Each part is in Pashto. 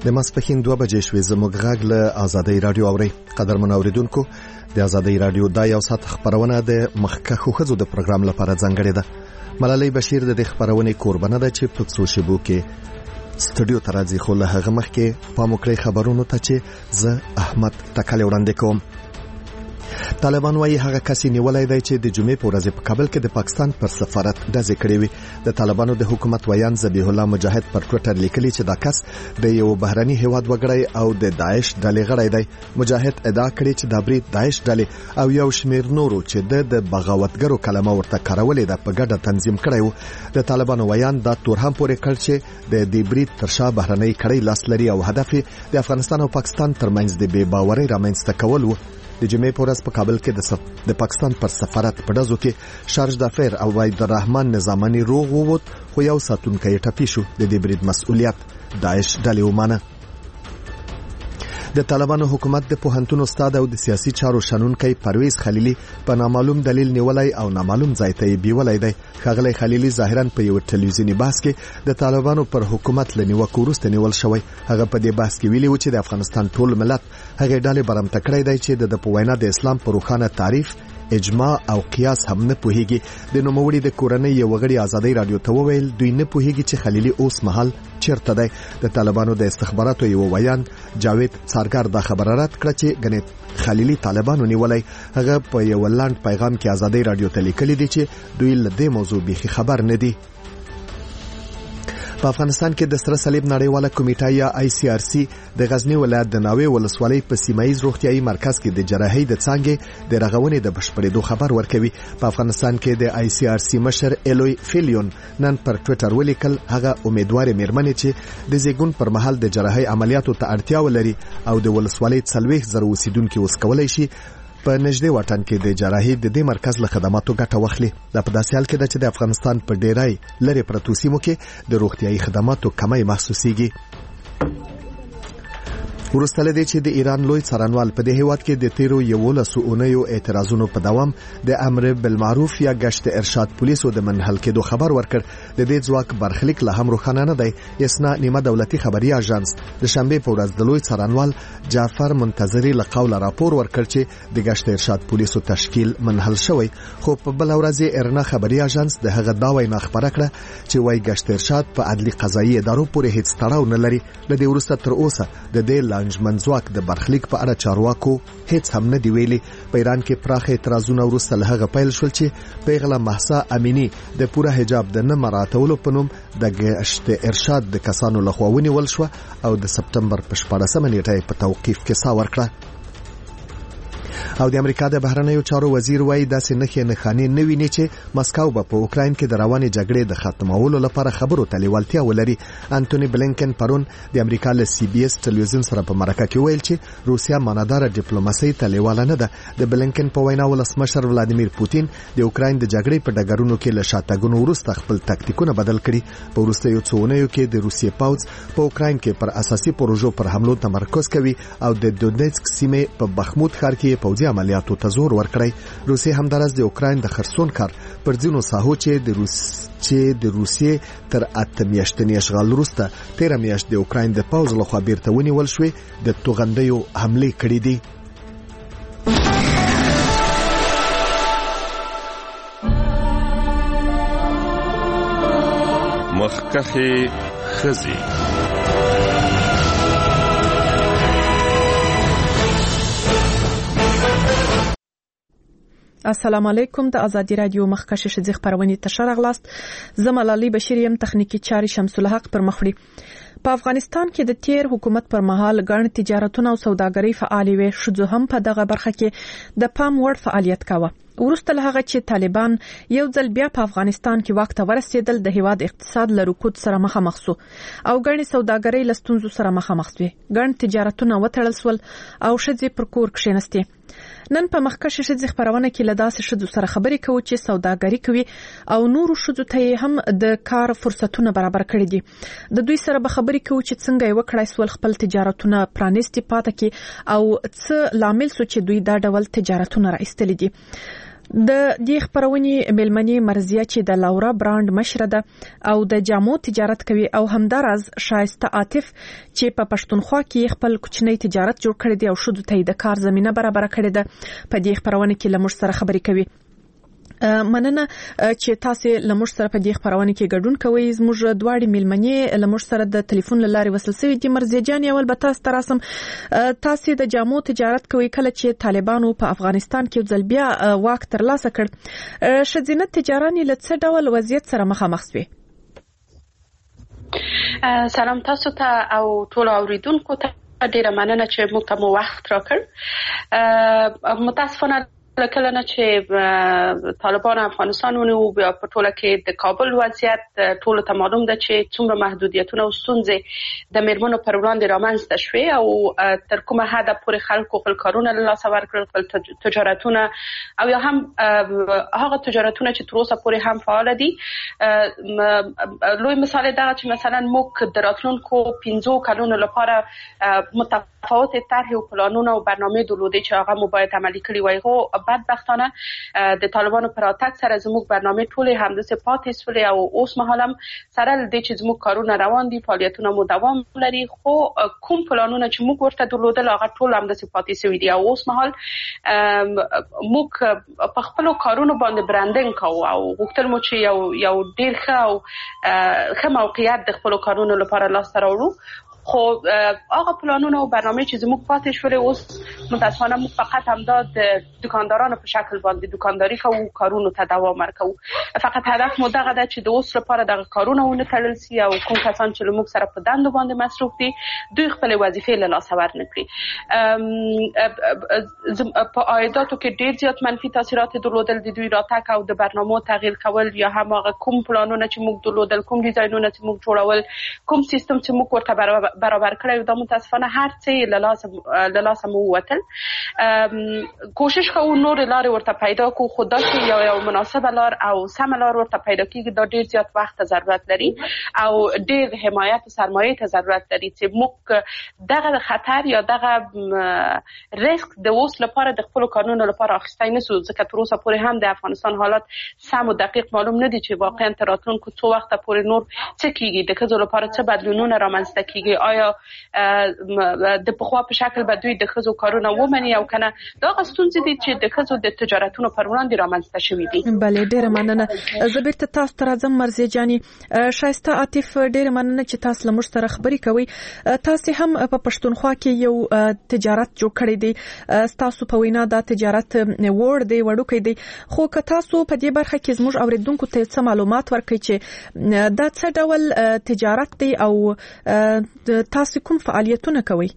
د ماسپښین 2 بجې شوې. زموږ غږ له آزادۍ رادیو اوري. قدرمن اوریدونکو، د آزادۍ رادیو د یو ساعت خبرونه د مخکښو ښځو د پروګرام لپاره ځانګړې ده. ملالۍ بشیر د خبرونې کوربنه ده چې په څو شیبو کې سټوډیو ته راځي. خو له هغه مخکې پام وکړئ خبرونو ته چې زه احمد تکل وړاندې کوم. طالبان وايي هغه کس نیولای دی چې د جمعې په ورځ په کابل کې د پاکستان پر سفارت ډزې کړې وي. د طالبانو د حکومت ویان ذبیح الله مجاهد پر ټوئیټر لیکلي چې دا کس د یو بهرني هیواد وګړی او د داعش ډلې غړی دی. مجاهد ادعا کړې چې دا برید داعش ډلې او یو شمیر نورو چې د بغاوتګرو کلمه ورته کارولې ده په ګډه تنظیم کړی و. د طالبانو ویان دا تور هم پورې کړ چې د دې برید تر شا بهرنۍ کړۍ لاس لري او هدف د افغانستان او پاکستان ترمنځ د بې باورۍ رامنځته کول و. د جمعې په ورځ په کابل کې د پاکستان پر سفارت په ډزو کې شارج دافر او عبد الرحمن نظامانی روغ ووت، خو یو ساتونکی ټپي شو. د دې برید مسؤلیت داعش ډلې ومانه. د طالبانو حکومت د پوهنتون استاد او د سیاسي چارو شنونکي پرویز خلیلی په نامعلوم دلیل نیولای او نامعلوم ځای ته بیولای دی. ښاغلی خلیلی ظاهرا په یو ټلویزیونی بحث کې د طالبانو پر حکومت لنیوکو وروسته نیول شوی. هغه په دې بحث کې ویلي و چې د افغانستان ټول ملت هغه ډلې برمته کړی دی چې د پوینا د اسلام پر روښانه تعریف، اجماع او قیاس هم نه پوهیږي. د نوموړي د کورنۍ یو غړي آزادۍ رادیو ته وویل دوی نه پوهیږي چې خلیلی اوس مهال چیرته دی. د طالبانو د استخباراتو یو ویان جاوید څارګر دا خبره رد کړه چې غنې خلیلی طالبانو نیولای. هغه په یو لاند پیغام کې آزادۍ رادیو ته لیکلي دي چې دوی له دې موضوع بيخي خبر نه دي. په افغانستان کې د سره صلیب نړیواله کمیټه یا ICRC د غزنی ولایت د ناوې ولسوالۍ په سیمایي روغتيایي مرکز کې د جراحي د څانګې د رغونې د بشپړېدو خبر ورکوي. په افغانستان کې د ICRC مشر الوی فیلیون نن پر ټوئیټر ولیکل هغه امیدوار میرمنې چې د زیګون پر مهال د جراحي عملیاتو ته اړتیا ولري او د ولسوالۍ 40,000 اوسیدونکو اوس کولای شي په نږدې وطن کې د جراحي د دې مرکز له خدماتو ګټه واخلي. دا په داسې حال کې ده چې د افغانستان په ډیری لرې پرتو سیمو کې د روغتيایي خدماتو کمی محسوسيږي. ورسته لدې چې د ایران لوی څارنوال په دې هیواد کې د تیرو 11 اونیو اعتراضونو په دوام د امر بالمعروف یا گشت ارشاد پولیسو د منحل کېدو خبر ورکړ. د دې ځواک برخلیک له هم روښانه نه دی. اسنا نیمه دولتي خبري اژانس د شنبه په ورځ د لوی څارنوال جعفر منتظری له قوله راپور ورکړ چې د گشت ارشاد پولیسو تشکیل منحل شوی. خو په بل ورځ ارنا خبري اژانس د هغه داوی نه خبره کړه چې وای گشت ارشاد په عدلي قضایي ادارو پورې هیڅ تړاو نه لري. د دې ورسته تر اوسه د دې منځواک د برخلیک په اړه چارواکو هیڅ هم نه دی ویلي. په ایران کې پراخ اعتراضونه وروسته له هغه پیل شول چې پیغله مهسا امینی د پوره حجاب د نه مراعاتولو په نوم د گشت ارشاد د کسانو لخوا ونیول شو او د سپتمبر په 14 نیټه په توقیف کې سا ورکړه. او د امریکا د بهرنیو چارو وزیر وایي داسې نښانې نه ویني چې مسکو به په اوکراین کې د روانې جګړې د ختمولو لپاره خبرو ته لیوالتیا ولري. انټونی بلینکن پرون د امریکا له CBS ټلویزیون سره په مرکه کې ویل چې روسیا مانادار ډیپلوماسي ته لیواله نه ده. د بلینکن په وینا ولسمشر ولادیمیر پوتین د اوکراین د جګړې په ډګرونو کې له شاتګونو وروسته خپل تاکتیکونه بدل کړي. په وروستیو څو اونیو کې د روسیې پوځ په اوکراین کې پر اساسي پروژو پر حملو تمرکز کوي او د دونیتسک سیمې په بخمود ښار کې پوځي عملیاتو ته زور ورکړی. روسیې همدارس د اوکراین د خرسون کار پر ځینو ساحو چې د روسیې تر 8 میاشتې اشغال وروسته 13 میاشتې د اوکراین د پوځ لخوا بیرته ونیول شوې د توغندیو حمله کړې دي. مخکخي خزي السلام علیکم. د ازادي رادیو مخکشه شذ خبرونه تشر اغلاست. زملالي بشریم تخنیکی چاري شمس الحق پر مخړي. په افغانستان کې د تیر حکومت پر مهال ګڼ تجارتونه او سوداګري فعالې وې. شذ هم په دغه برخه کې د پام وړ فعالیت کاوه. ورسته له هغه چې طالبان یو ځل بیا په افغانستان کې وخت ورسېدل د هیواد اقتصاد له رکود سره مخامخ شو او ګڼ سوداګري لستونزو سره مخامخ شوه. ګڼ تجارتونه وتړل شول او شذې پر کور کښینستې. نن په مخکشه شذ خبرونه کې لداسې شذو سره خبرې کوي چې سوداګري کوي او نورو شذو ته هم د کار فرصتونه برابر کړي دي. د دوی سره به خبرې کوي چې څنګه یو کړای سول خپل تجارتونه پرانیستي پاتې کی او څه لامل سو چې دوی دا ډول تجارتونه راستلي دي. د دې خبرونې ملمنې مرزیه چې د لورا برانډ مشره ده او د جامو تجارت کوي او همدارز شایسته عاطف چې په پښتونخوا کې خپل کوچنی تجارت جوړ کړی دی او شودو ته د کار زمينه برابر کړې ده. په دې خبرونه کې لمر سره خبرې کوي. مننه چې تاسو لمر سره په دې خبرونه کې ګډون کوئ. زموږ دواړي ملمنې لمر سره د ټلیفون لارې وصل شوې دي. مرزیه جان یو البته تراسم تاسو د جامو تجارت کوي کله چې طالبانو په افغانستان کې ځلبیا واک ترلاسه کړ. شذینت تجاراني لڅ ډول وضعیت سره مخامخ شوي. سلام تاسو ته او ټول اوریدونکو ته ډیره مننه چې موږ ته مو وخت راکړ. متاسفانه کله نه چې طالبان افغانستان ونیو بیا په ټوله کې د کابل وضعیت ټول ته معلوم ده چې څومره محدودیتونه او ستونزې د میرمنو پر وړاندې رامنځته شوې او تر کومه حده پورې خلکو خپل کارونه له لاسه ورکړل، خپل تجارتونه او یا هم هغه تجارتونه چې تر اوسه پورې هم فعال دي. لوی مثال دا چې مثلا موږ د راتلونکو 15 کلونو لپاره متفاوت طرح او پلانونه او برنامه درلودې چې هغه مو باید عملي کړي وای. خو بدبختانه د طالبانو پر راتګ سره زموږ برنامه ټولې همداسې پاتې شولې او اوس مهال هم سره د چې زموږ کارونه روان دي، فعالیتونه مو دوام لري، خو کوم پلانونه چې موږ ورته درلودل هغه ټول همداسې پاتې شوي دي. او اوس مهال موږ په خپل کارونو باندې برانډینګ کوو او غوښتل مو چې یو ډیر ښه موقعیت د خپل کارونو لپاره لاسته راوړو. خو هغه پلانونه او برنامه چې زموږ پاتې شولې اوس متاسفانه موږ فقط همدا د دکاندارانو په شکل باندې دکانداری کوو، کارونو ته دوام ورکوو. فقط هدف مو دغه ده چې د اوس لپاره دغه کارونه ونه تړل شي او کوم کسان چې موږ سره په دندو باندې مصروف دي دوی خپل وظیفې له لاسه ورنکړي. په عایداتو کې ډیر زیات منفي تاثیرات درلودل د دوی راتګ او د برنامو تغییر کول یا هم هغه کوم پلانونه چې موږ درلودل، کوم ډیزاینونه چې موږ جوړول، کوم سیستم چې موږ ورته برابر کړی دا متاسفانه هر څه له لاسه مو وتل. کوشش کوو نور لارې ورته پیدا کوو، خو دا چې یو مناسبه لار او سمه لار ورته پیدا کیږي دا ډیر زیات وخت ضرورت لري او ډیر حمایت او سرمایه ته ضرورت لري چې موږ دغه خطر یا دغه ریسک د اوس لپاره د خپل قانون لپاره اخیستای نشو، ځکه تر اوسه پورې هم د افغانستان حالات سم او دقیق معلوم نه دي چې واقعا تر راتلونکو څو وخت پورې نور څه کیږي، د ښځو لپاره څه بدلونونه رامنځته کیږي، آیا د پخوا په شکل به دوی د ښځو کارونه ومني او کنه. دا غستونځ دي چې د ښځو د تجارتونو پر وړاندې رامنځته شوي دي. بله ډیره مننه. زه بیرته تاسو ته راځم مرزیه جاني. شایسته عاطف ډیره مننه چې تاسو له موږ سره خبرې کوئ. تاسو هم په پښتونخوا کې یو تجارت جوړ کړی دی. تاسو په وینا دا تجارت وړوکی دی، خو که تاسو په دې برخه کې زموږ اوریدونکو ته څه معلومات ورکړئ چې دا څه ډول تجارت دی او تاسو کوم فعالیتونه کوي؟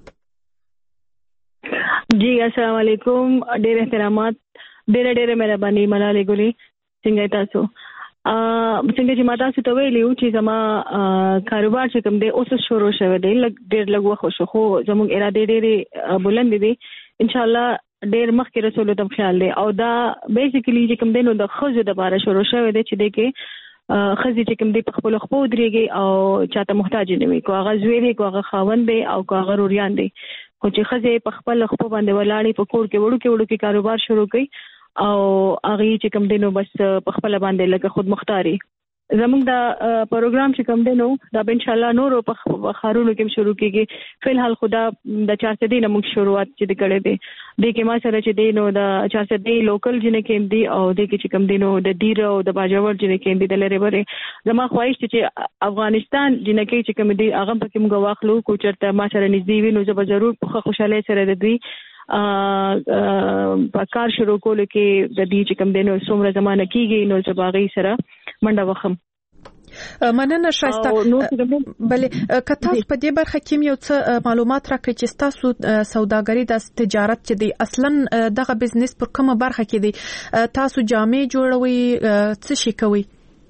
جی السلام علیکم، ډېر احترامات، ډېر مهرباني ملالۍ ګلي. څنګه تاسو؟ څنګه چې ما تاسو ته ویلي چې زما کاروبار چې کوم دی اوس شروع شوی دی، ډېر لږ وخت شو، خو زموږ اراده ډېرې بلند دي. ان شاء الله ډېر مخکې رسولو ته خیال دی او دا بیسیکلی چې کوم دی نو د ښځو لپاره شروع شوی دی چې دی کې خزي چې کوم دی په خپل خپل درېږي او چاته محتاج نه وي، کو هغه زوی دی، کو هغه خاوند دی او کو هغه روریان دی. خو چې خزي په خپل خپل باندې ولاړې په کور کې وړو کې کاروبار شروع کړي او هغه چې کوم دی نو بس په خپل باندې لکه خود مختاري. زموږ دا پروګرام چې کوم دی نو دا ان شاء الله نور په خارونو کې شروع کیږي. فلحال خدا د 400 دینه موږ شروعات چې کړې دي د کې ما سره چې دی نو د 400 دی لوکل جنې کې دی او د کې چې کوم دی نو د ډیر او د باجوړ جنې کې دی د لری بره زما خواهش چې افغانستان جنې کې چې کوم دی هغه په کوم غواخلو کو چرته ما سره نږدې وي نو زه به ضرور په خوشاله سره د دوی په کار شروع کول کې د دې چې کوم دی نو څومره زمانه کیږي نو زباغي سره منډه وخم. مننه شایسته. بله که تاسو په دې برخه کې یو څه معلومات راکړئ چې تاسو سوداګري د تجارت چې دی اصلا دغه بزنس پر کومه برخه کې دی، تاسو جامې جوړوي، څه شي کوي؟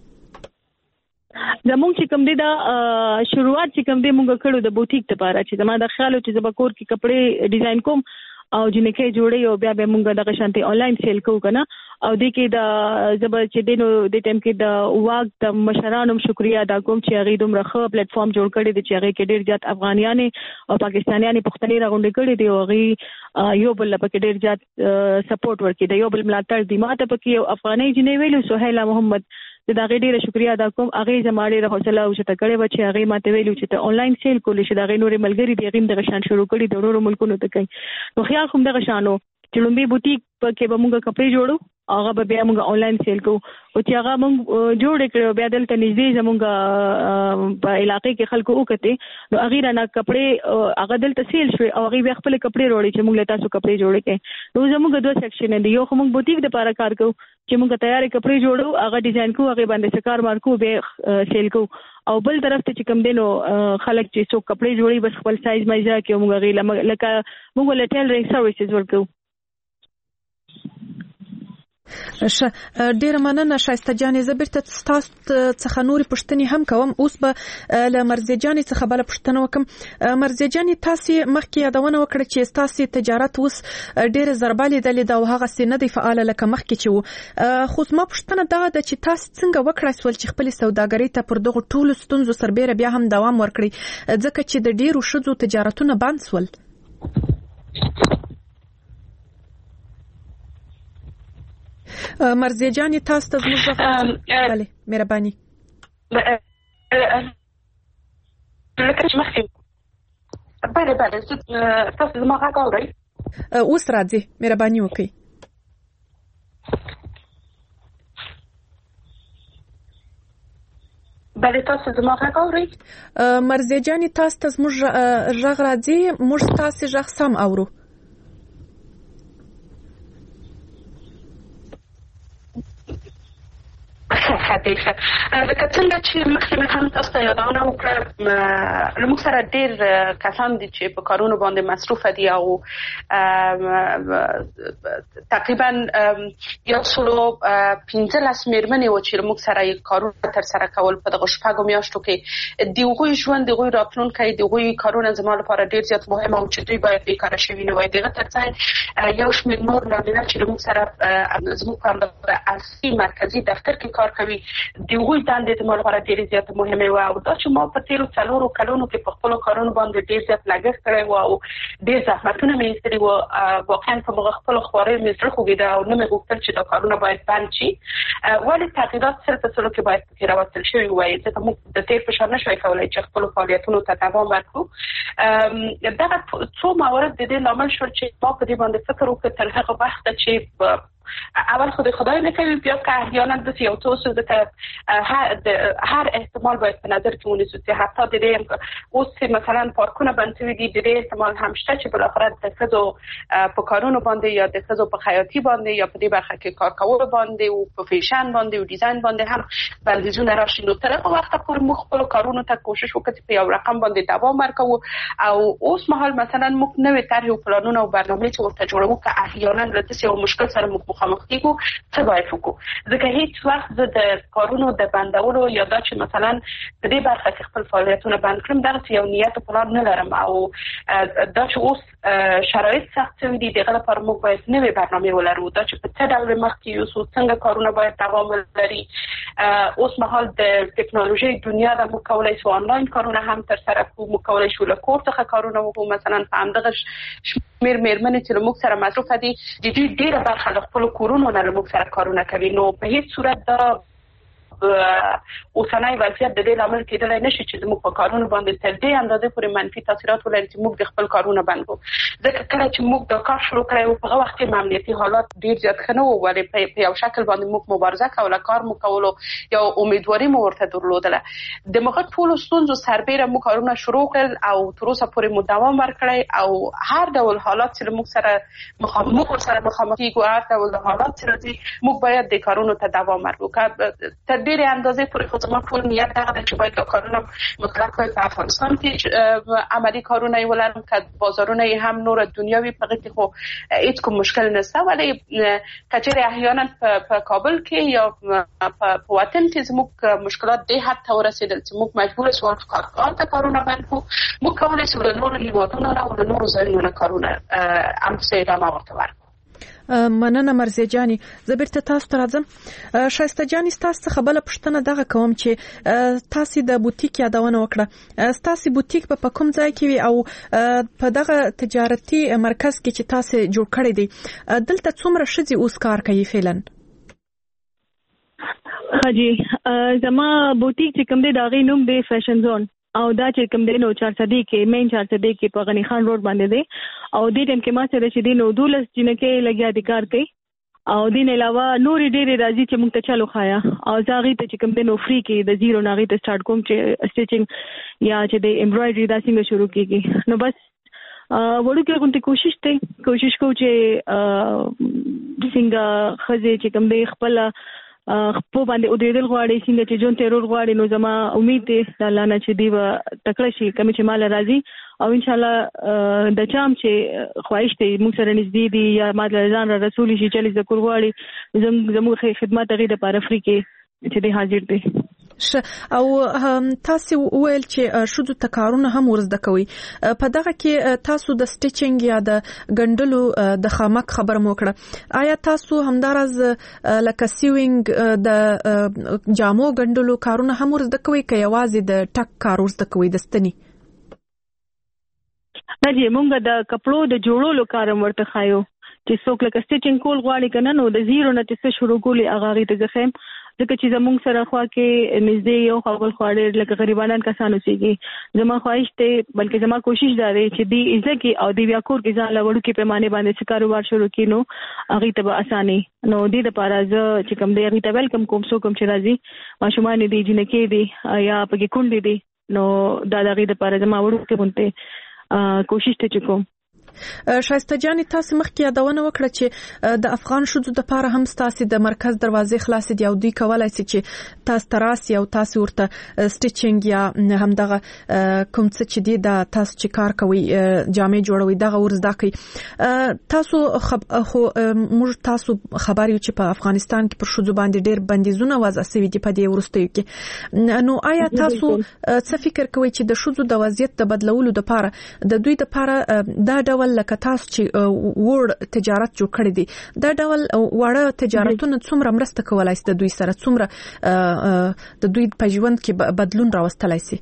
زموږ چې کوم دی دا شروعات چې کوم دی موږ کړو د بوتیک لپاره چې زما د خیال چې زما کور کې کپڑے ډیزاین کوم او جنکه جوړي او بیا به موږ دغه شانتي آنلاین سیل کوو کنه او د کې د زبر چې دینو د ټیم کې د واګ د مشرانو شکریا ادا کوم چې هغه دومره ښه پلیټ فارم جوړ کړی دی چې هغه کې ډیر زیات افغانیان او پاکستانیان پښتني راغونډې کړي دي او هغه یو بل په ډیر زیات سپورټ ورکړي دی یو بل ملاتړ دی ماته پکې یو افغاني جنې ویلو سهیلا محمد دا غي ډیره شکریا ادا کوم هغه زماړي له حوصله او شته کړي و چې هغه ماته ویلو چې ته آنلاین سیل کولې شي دا غي نورې ملګری دی غیم دغه شان شروع کړي د نورو ملکونو ته کوي نو خیال کوم دغه شانو چې لومبي بوتیک کې به موږ کپڑے جوړو هغه به بیا موږ آنلاین سیل کوو او چې هغه موږ جوړ کړو بیا دلته نږدې زموږ په علاقې کې خلکو وکړي نو هغه نه کپڑے هغه دلته سیل شوی او هغه خپل کپڑے وروړي چې موږ له تاسو کپڑے جوړ کړي نو زموږ دوه سیکشن دي یو موږ بوتیک د لپاره کار کوو چې موږ تیار کپڑے جوړو هغه ډیزاین کوو هغه باندې سکار مارکو به سیل کوو او بل طرف ته چې کوم دینو خلک چې څوک کپڑے جوړي بس خپل سایز مایزه کې موږ غیله لکه موږ له ټیلرینګ سرویسز ورکو ډیر مننه شایسته جانې زبرته تاسو څخه نوري پښتني هم کوم اوس به ل مرزي جانې څخه بل پښتنه وکم مرزي جانې تاسو مخکې یادونه وکړه چې تاسو تجارت اوس ډیر ضربالي د لیدو هغه سینه دی فعال لکه مخکې چې خو ما پښتنه دا د چې تاسو څنګه وکړای سول چې خپل سوداګرۍ ته پر دغه ټولو ستونزو سربېره بیا هم دوام ورکړي ځکه چې د ډیرو شذو تجارتونه بند سول مرزي جانې تاسو ته زموږ بله مهرباني لکه چې مخکې بله تاسو زما غږ اورئ اوس راځي مهرباني وکړئ بله تاسو زما غږ اورئ مرزي جانې تاسو ته زموږ غږ راځي موږ تاسو غږ سم اورو حدیثه لکه څنګه چې مخکې هم تاسو ته یادونه وکړه له موږ سره ډېر کسان دي چې په کارونو باندې مصروف دي او تقریبا 115 میرمنې و چې موږ سره یې کارونه ترسره کول په دغه شپږو میاشتو کې د هغوی ژوند د هغوی راتلونکی د هغوی کارونه زما لپاره ډېر زیات مهم او چې دوی باید بیکاره شوي نه وای دغه ترڅنګ یو شمېر نور نارینه چې موږ سره زموږ په اصلي مرکزي دفتر کې کار کوي د هغوی دندې زما لپاره ډېرې زیاتې مهمې وه او دا چې ما په تېرو 4 کلونو کې په خپلو کارونو باندې ډېر زیات لګښت کړی و او ډېر زحمتونه مې ایستلي وو واقعا په مغه خپلو خوارۍ مې زړه خوږېده او نه مې غوښتل چې دا کارونه باید بند شي ولې تغییرات سل په سلو کې باید پکې راوستل شوي وای ځکه موږ د تېر په شان نشوای کولی چې خپلو فعالیتونو ته دوام ورکړو دغه څو موارد د دې لامل شول چې ما په دې باندې فکر وکړ تر هغه وخته چې اول خدای نکوي بیا که احیانا د یو څه څه د هر احتمال باید په نظر کې ونیسو چې حتی د دې اوس مثلا پارکونه بند شوي دي د دې احتمال هم شته چې بالاخره د ښځو په کارونو باندې یا د ښځو په خیاطي باندې یا په دې برخه کې کار کول باندې او په فیشن باندې او ډیزاین باندې هم بندیزونه راشي نو تر هغه وخت پورې موږ خپل کارونو ته کوشش وکړو چې په یو رقم باندې دوام ورکړو او اوس مهال مثلا موږ نوې طرح او پلانونه او برنامې چې ورته جوړوو که احیانا د یو مشکل سره مخامخ کیږو څه باید وکړو ځکه هیڅ وخت زه د کارونو د بندولو یا دا چې مثلا په دې برخه کې خپل فعالیتونه بند کړم دغه یو نیت او پلان نه لرم او دا چې اوس شرایط سخت شوي دي دغه لپاره موږ باید نوې برنامې ولرو دا چې په څه ډول مخکې یوسو څنګه کارونه باید دوام ولري اوس مهال د ټکنالوژي دنیا د موږ کولای شو آنلاین کارونه هم ترسره کوو موږ کولای شو له کور څخه کارونه وکړو مثلا په همدغه شمېر میرمنې چې له موږ سره مصروفه دي د دوی ډېره برخه له خپلو کورونو نه له موږ سره کارونه کوي نو په هیڅ صورت دا اوسنۍ وضعیت د دې لامل کېدلی نشي چې زموږ په کارونو باندې تر دې اندازې پورې منفي تاثیرات ولري چې موږ د خپل کارونه بند کړو ځکه کله چې موږ دا کار شروع کړی و په هغه وخت کې امنیتي حالات ډېر زیات ښه نه وو ولې په یو شکل باندې موږ مبارزه کوله کار مو کولو یا امیدواري مو ورته درلودله د هغه ټولو ستونزو سربیره موږ کارونه شروع کړل او تر اوسه پورې مو دوام ورکړی او هر ډول حالات چې موږ سره مخامخ کېږو هر ډول حالات چې راځي موږ باید د کارونو ته دوام ورکړو تر ډېرې اندازې پورې خو زما ټول نیت هغه دی چې باید دا کارونه مطلق په افغانستان کې عملی کارونه یې ولرم که بازارونه یې هم نور دنیا وي په هغې کې خو هیڅ کوم مشکل نشته، ولی که چېرې احیانا په کابل کې یا په وطن کې زموږ مشکلات دې حد ته ورسېدل چې موږ مجبور شو هلته کارونه بند کړو. موږ کولی شو له نورو هېوادونو نه او له نورو ځایونو نه کارونه همداسې ادامه ورته ورکړو. مننه مرزیه جانې. زه بیرته تاسو ته راځم. ښایسته جانې، ستاسو څخه بله پوښتنه دغه کوم چې تاسې د بوتیک یادونه وکړه. ستاسې بوتیک په کوم ځای کې وي او په دغه تجارتي مرکز کې چې تاسې جوړ کړی دی دلته څومره ښځې اوس کار کوي فعلا؟ حاجی زما بوتیک چې کوم دی د هغې نوم دی فیشن زون او دا چې کوم دی نو 400 کې مین 400 کې په غنی خان روډ باندې دی او دې ټیم کې ما سره چې دی نو 12 جنکې لګیا دي کار کوي او دین علاوه نورې ډېرې راځي چې موږ ته چلو خایا او زاغي ته چې کوم دی نو فری کې د زیرو ناغي ته سٹارټ کوم چې سټیچینګ یا چې د امبرایډري دا څنګه شروع کیږي. نو بس وړو کې کوم کوشش کوو چې څنګه خزه چې کوم دی خپل په باندې اودېدل غواړي څنګه چې جون تیرور غواړي. نو زما امید دی الله نه چې دی تکړه شي کوم چې مال راځي او ان شاء الله د چام چې خواهش دی موږ سره نږدې دي یا مال ځان را رسول شي چې ذکر غواړي زموږ خدمت غي د پاره فری کې چې دی حاضر دی. او تاسو وویل چې شودو تکارونه هم ورزده کوي. په دغه کې تاسو د سټیچینګ یا د ګندلو د خامک خبر مو کړه. آیا تاسو همدارز لکه سیوینګ د جامو ګندلو کارونه هم ورزده کوي که یوازې د ټک کار ورزده کوي د ستنی؟ نه جی مونږ د کپړو د جوړولو کار ورته خایو چې څوک لکه سټیچینګ کول غواړي کنه نو د زیرو نه چې شروع کولی هغه غي ته ځخم ځکه چې زموږ سره خوا کې نږدې یو خپل خواړه لکه غریبانان کسانو سیږي. زما خواهش ته بلکې زما کوشش دا دی چې دی عزت کې او دی بیا کور کې ځان لوړو کې پیمانه باندې چې کاروبار شروع کینو هغه ته به اساني نو دې د پاره چې کوم دی هغه ته ویلکم کوم څوک کوم چې راځي ماشومان دي جنکې دي یا پکې کونډې دي نو دا دغه د پاره زما وړو کې بونته کوشش ته کوم. شایسته جانې تاسو مخکې یادونه وکړه چې د افغان شوزو د پاره هم تاسو د مرکز دروازې خلاص دي او دوی کولای شي چې تاسو تراسي او تاسو ورته سټیچینګ یا هم دغه کوم څه چې دی د تاسو چې کار کوي جامې جوړوي دغه ورزده کوي. تاسو خو موږ تاسو خبر یو چې په افغانستان کې پر شوزو باندې ډېر بندیزونه وضع شوي دي په دې ورستیو کې. نو آیا تاسو څه فکر کوئ چې د شوزو د وضعیت د بدلولو لپاره د دوی لپاره دا ډول لکه تاسو چې وړ تجارت جوړ کړی دی دا ډول وړ تجارتونه څومره مرسته کولای شي د دوی سره څومره د دوی په ژوند کې بدلون راوستلای شي؟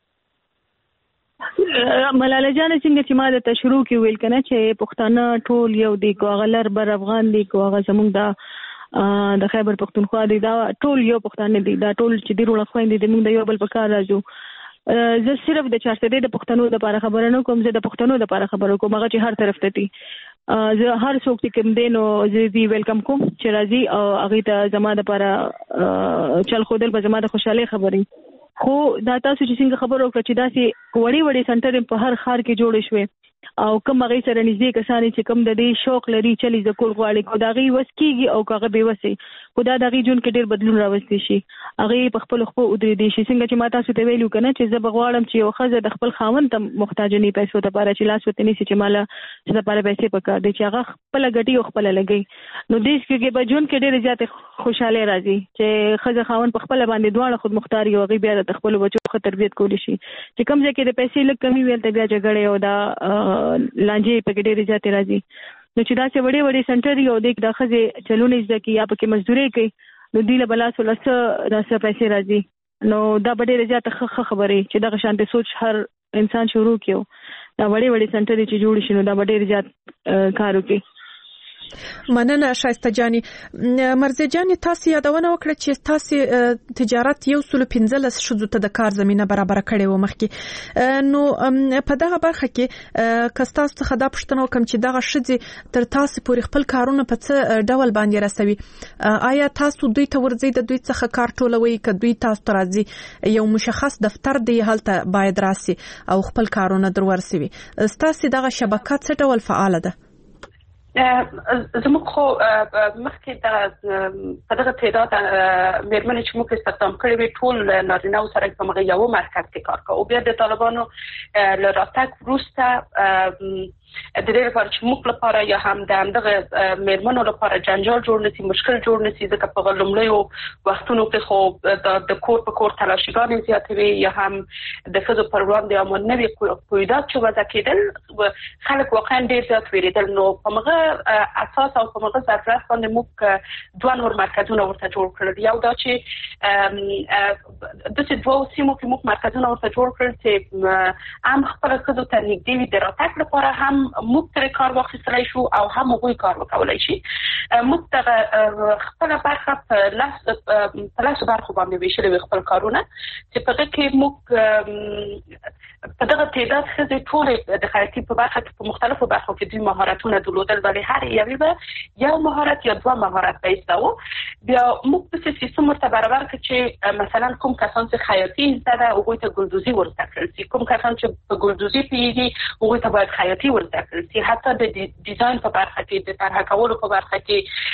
ملاله جان څنګه چې ما د تشروع کې ویل کنه چې پښتانه ټول یو دی کوغلر بر افغان دی کوغه زموږ د خیبر پختونخوا دی دا ټول یو پښتانه دی دا ټول چې دی روړه خويندې دی موږ د یو بل په کار راځو. زه صرف د 400 د پښتنو د لپاره خبره نه کوم زه د پښتنو د لپاره خبره کوم هغه چې هر طرف ته دي زه هر څوک چې کوم دین او زه ویلکم کوم چې راځي او هغه ته زما د لپاره چل خودل به زما د خوشاله خبري خو دا تاسو چې څنګه خبر وکړه چې داسې وړي سنټر په هر خار کې جوړ شوي او کوم هغه سره نږدې کسان چې کوم د دې شوق لري چې لږ کول غواړي کو دا غي وسکیږي او کاغه به وسی خدا د غي جون کې ډېر بدلون راوستي شي هغه په خپل خو ودرې دي شي څنګه چې ما تاسو ته ویلو کنه چې زه بغواړم چې یو خزه د خپل خاوند ته محتاج نه پیسو ته لپاره چې لاس وته نشي چې مال چې لپاره پیسې پکار دي چې هغه خپل غټي او خپل لګي نو دیش کې به جون کې ډېر زیات خوشاله راځي چې خزه خاوند په خپل باندې دواړه خود مختار یو غي بیا د خپل بچو خو تربیت کولی شي چې کوم ځکه د پیسې لږ کمی ویل ته بیا جګړه او دا لانجې په ډېر زیات راځي نو چې دا چې وړي سنټر یو د خزه چلونه ځکه یا پکې مزدوري کوي نو دی له بلا سولسه راسه پیسې راځي نو دا ډېر زیات خبره چې دا شانته سوچ هر انسان شروع کیو دا وړي سنټر چې جوړ شي نو دا ډېر زیات کار وکړي. مننه شایسته جانې. مرزیه جانې تاسو یادونه وکړه چې تاسو تجارت 115 شوزو ته د کار زمينه برابر کړې و مخکې نو په دغه برخه کې کستاس څخه دا پوښتنه وکم چې دغه شذي تر تاسو پورې خپل کارونه په څه ډول باندې رسوي آیا تاسو دوی ته ورځي د دوی څخه کار ټولوي ک دوی تاسو ته راځي یو مشخص دفتر دی هلته باید راسي او خپل کارونه درورسوي تاسو دغه شبکه څه ډول فعال ده؟ زموږ خو مخکې په دغه تعداد مېرمنې چې موږ استخدام کړې وي ټول نارینه سره په مغه یو مرکز کې کار کوي او بیا د طالبانو له راتګ وروسته د دې لپاره چې موږ لپاره یا هم دغه مېرمنو لپاره جنجال جوړ نشي مشکل جوړ نشي ځکه په لومړیو وختونو کې خو د کور په کور تلاشیګانې زیاتې وي یا هم د ښځو پر وړاندې امنوي قیودات چې وضع کېدل خلک واقعا ډېر زیات ویریدل نو په مغه اساس او په مغه ضرورت باندې موږ دوه نور مرکزونه ورته جوړ کړل یو دا چې د دوه سیمو کې موږ مرکزونه ورته جوړ کړل چې عام خپل ښځو ته نږدې وي د راتګ لپاره هم موږ تر کار واخیستلای شو او هم هغوی کار وکولای شي موږ ته خپل برخه په لاس برخه باندې ویشل خپل کارونه چې په دغه کې موږ په دغه تعداد ښځې ټول د خیاطۍ په برخه کې په مختلفو برخو کې دوی مهارتونه درلودل ولې هر یوې به یو مهارت یا دوه مهارت بایسته بیا موږ په سیستم ورته برابر کړ چې مثلا کوم کسان چې خیاطۍ زده ده هغوی ته ګلدوزي ورته کړل شي کوم کسان چې په ګلدوزي پیږي هغوی ته باید خیاطۍ ورته کړل شي حتی د ډیزاین په برخه کې د طرح کولو په برخه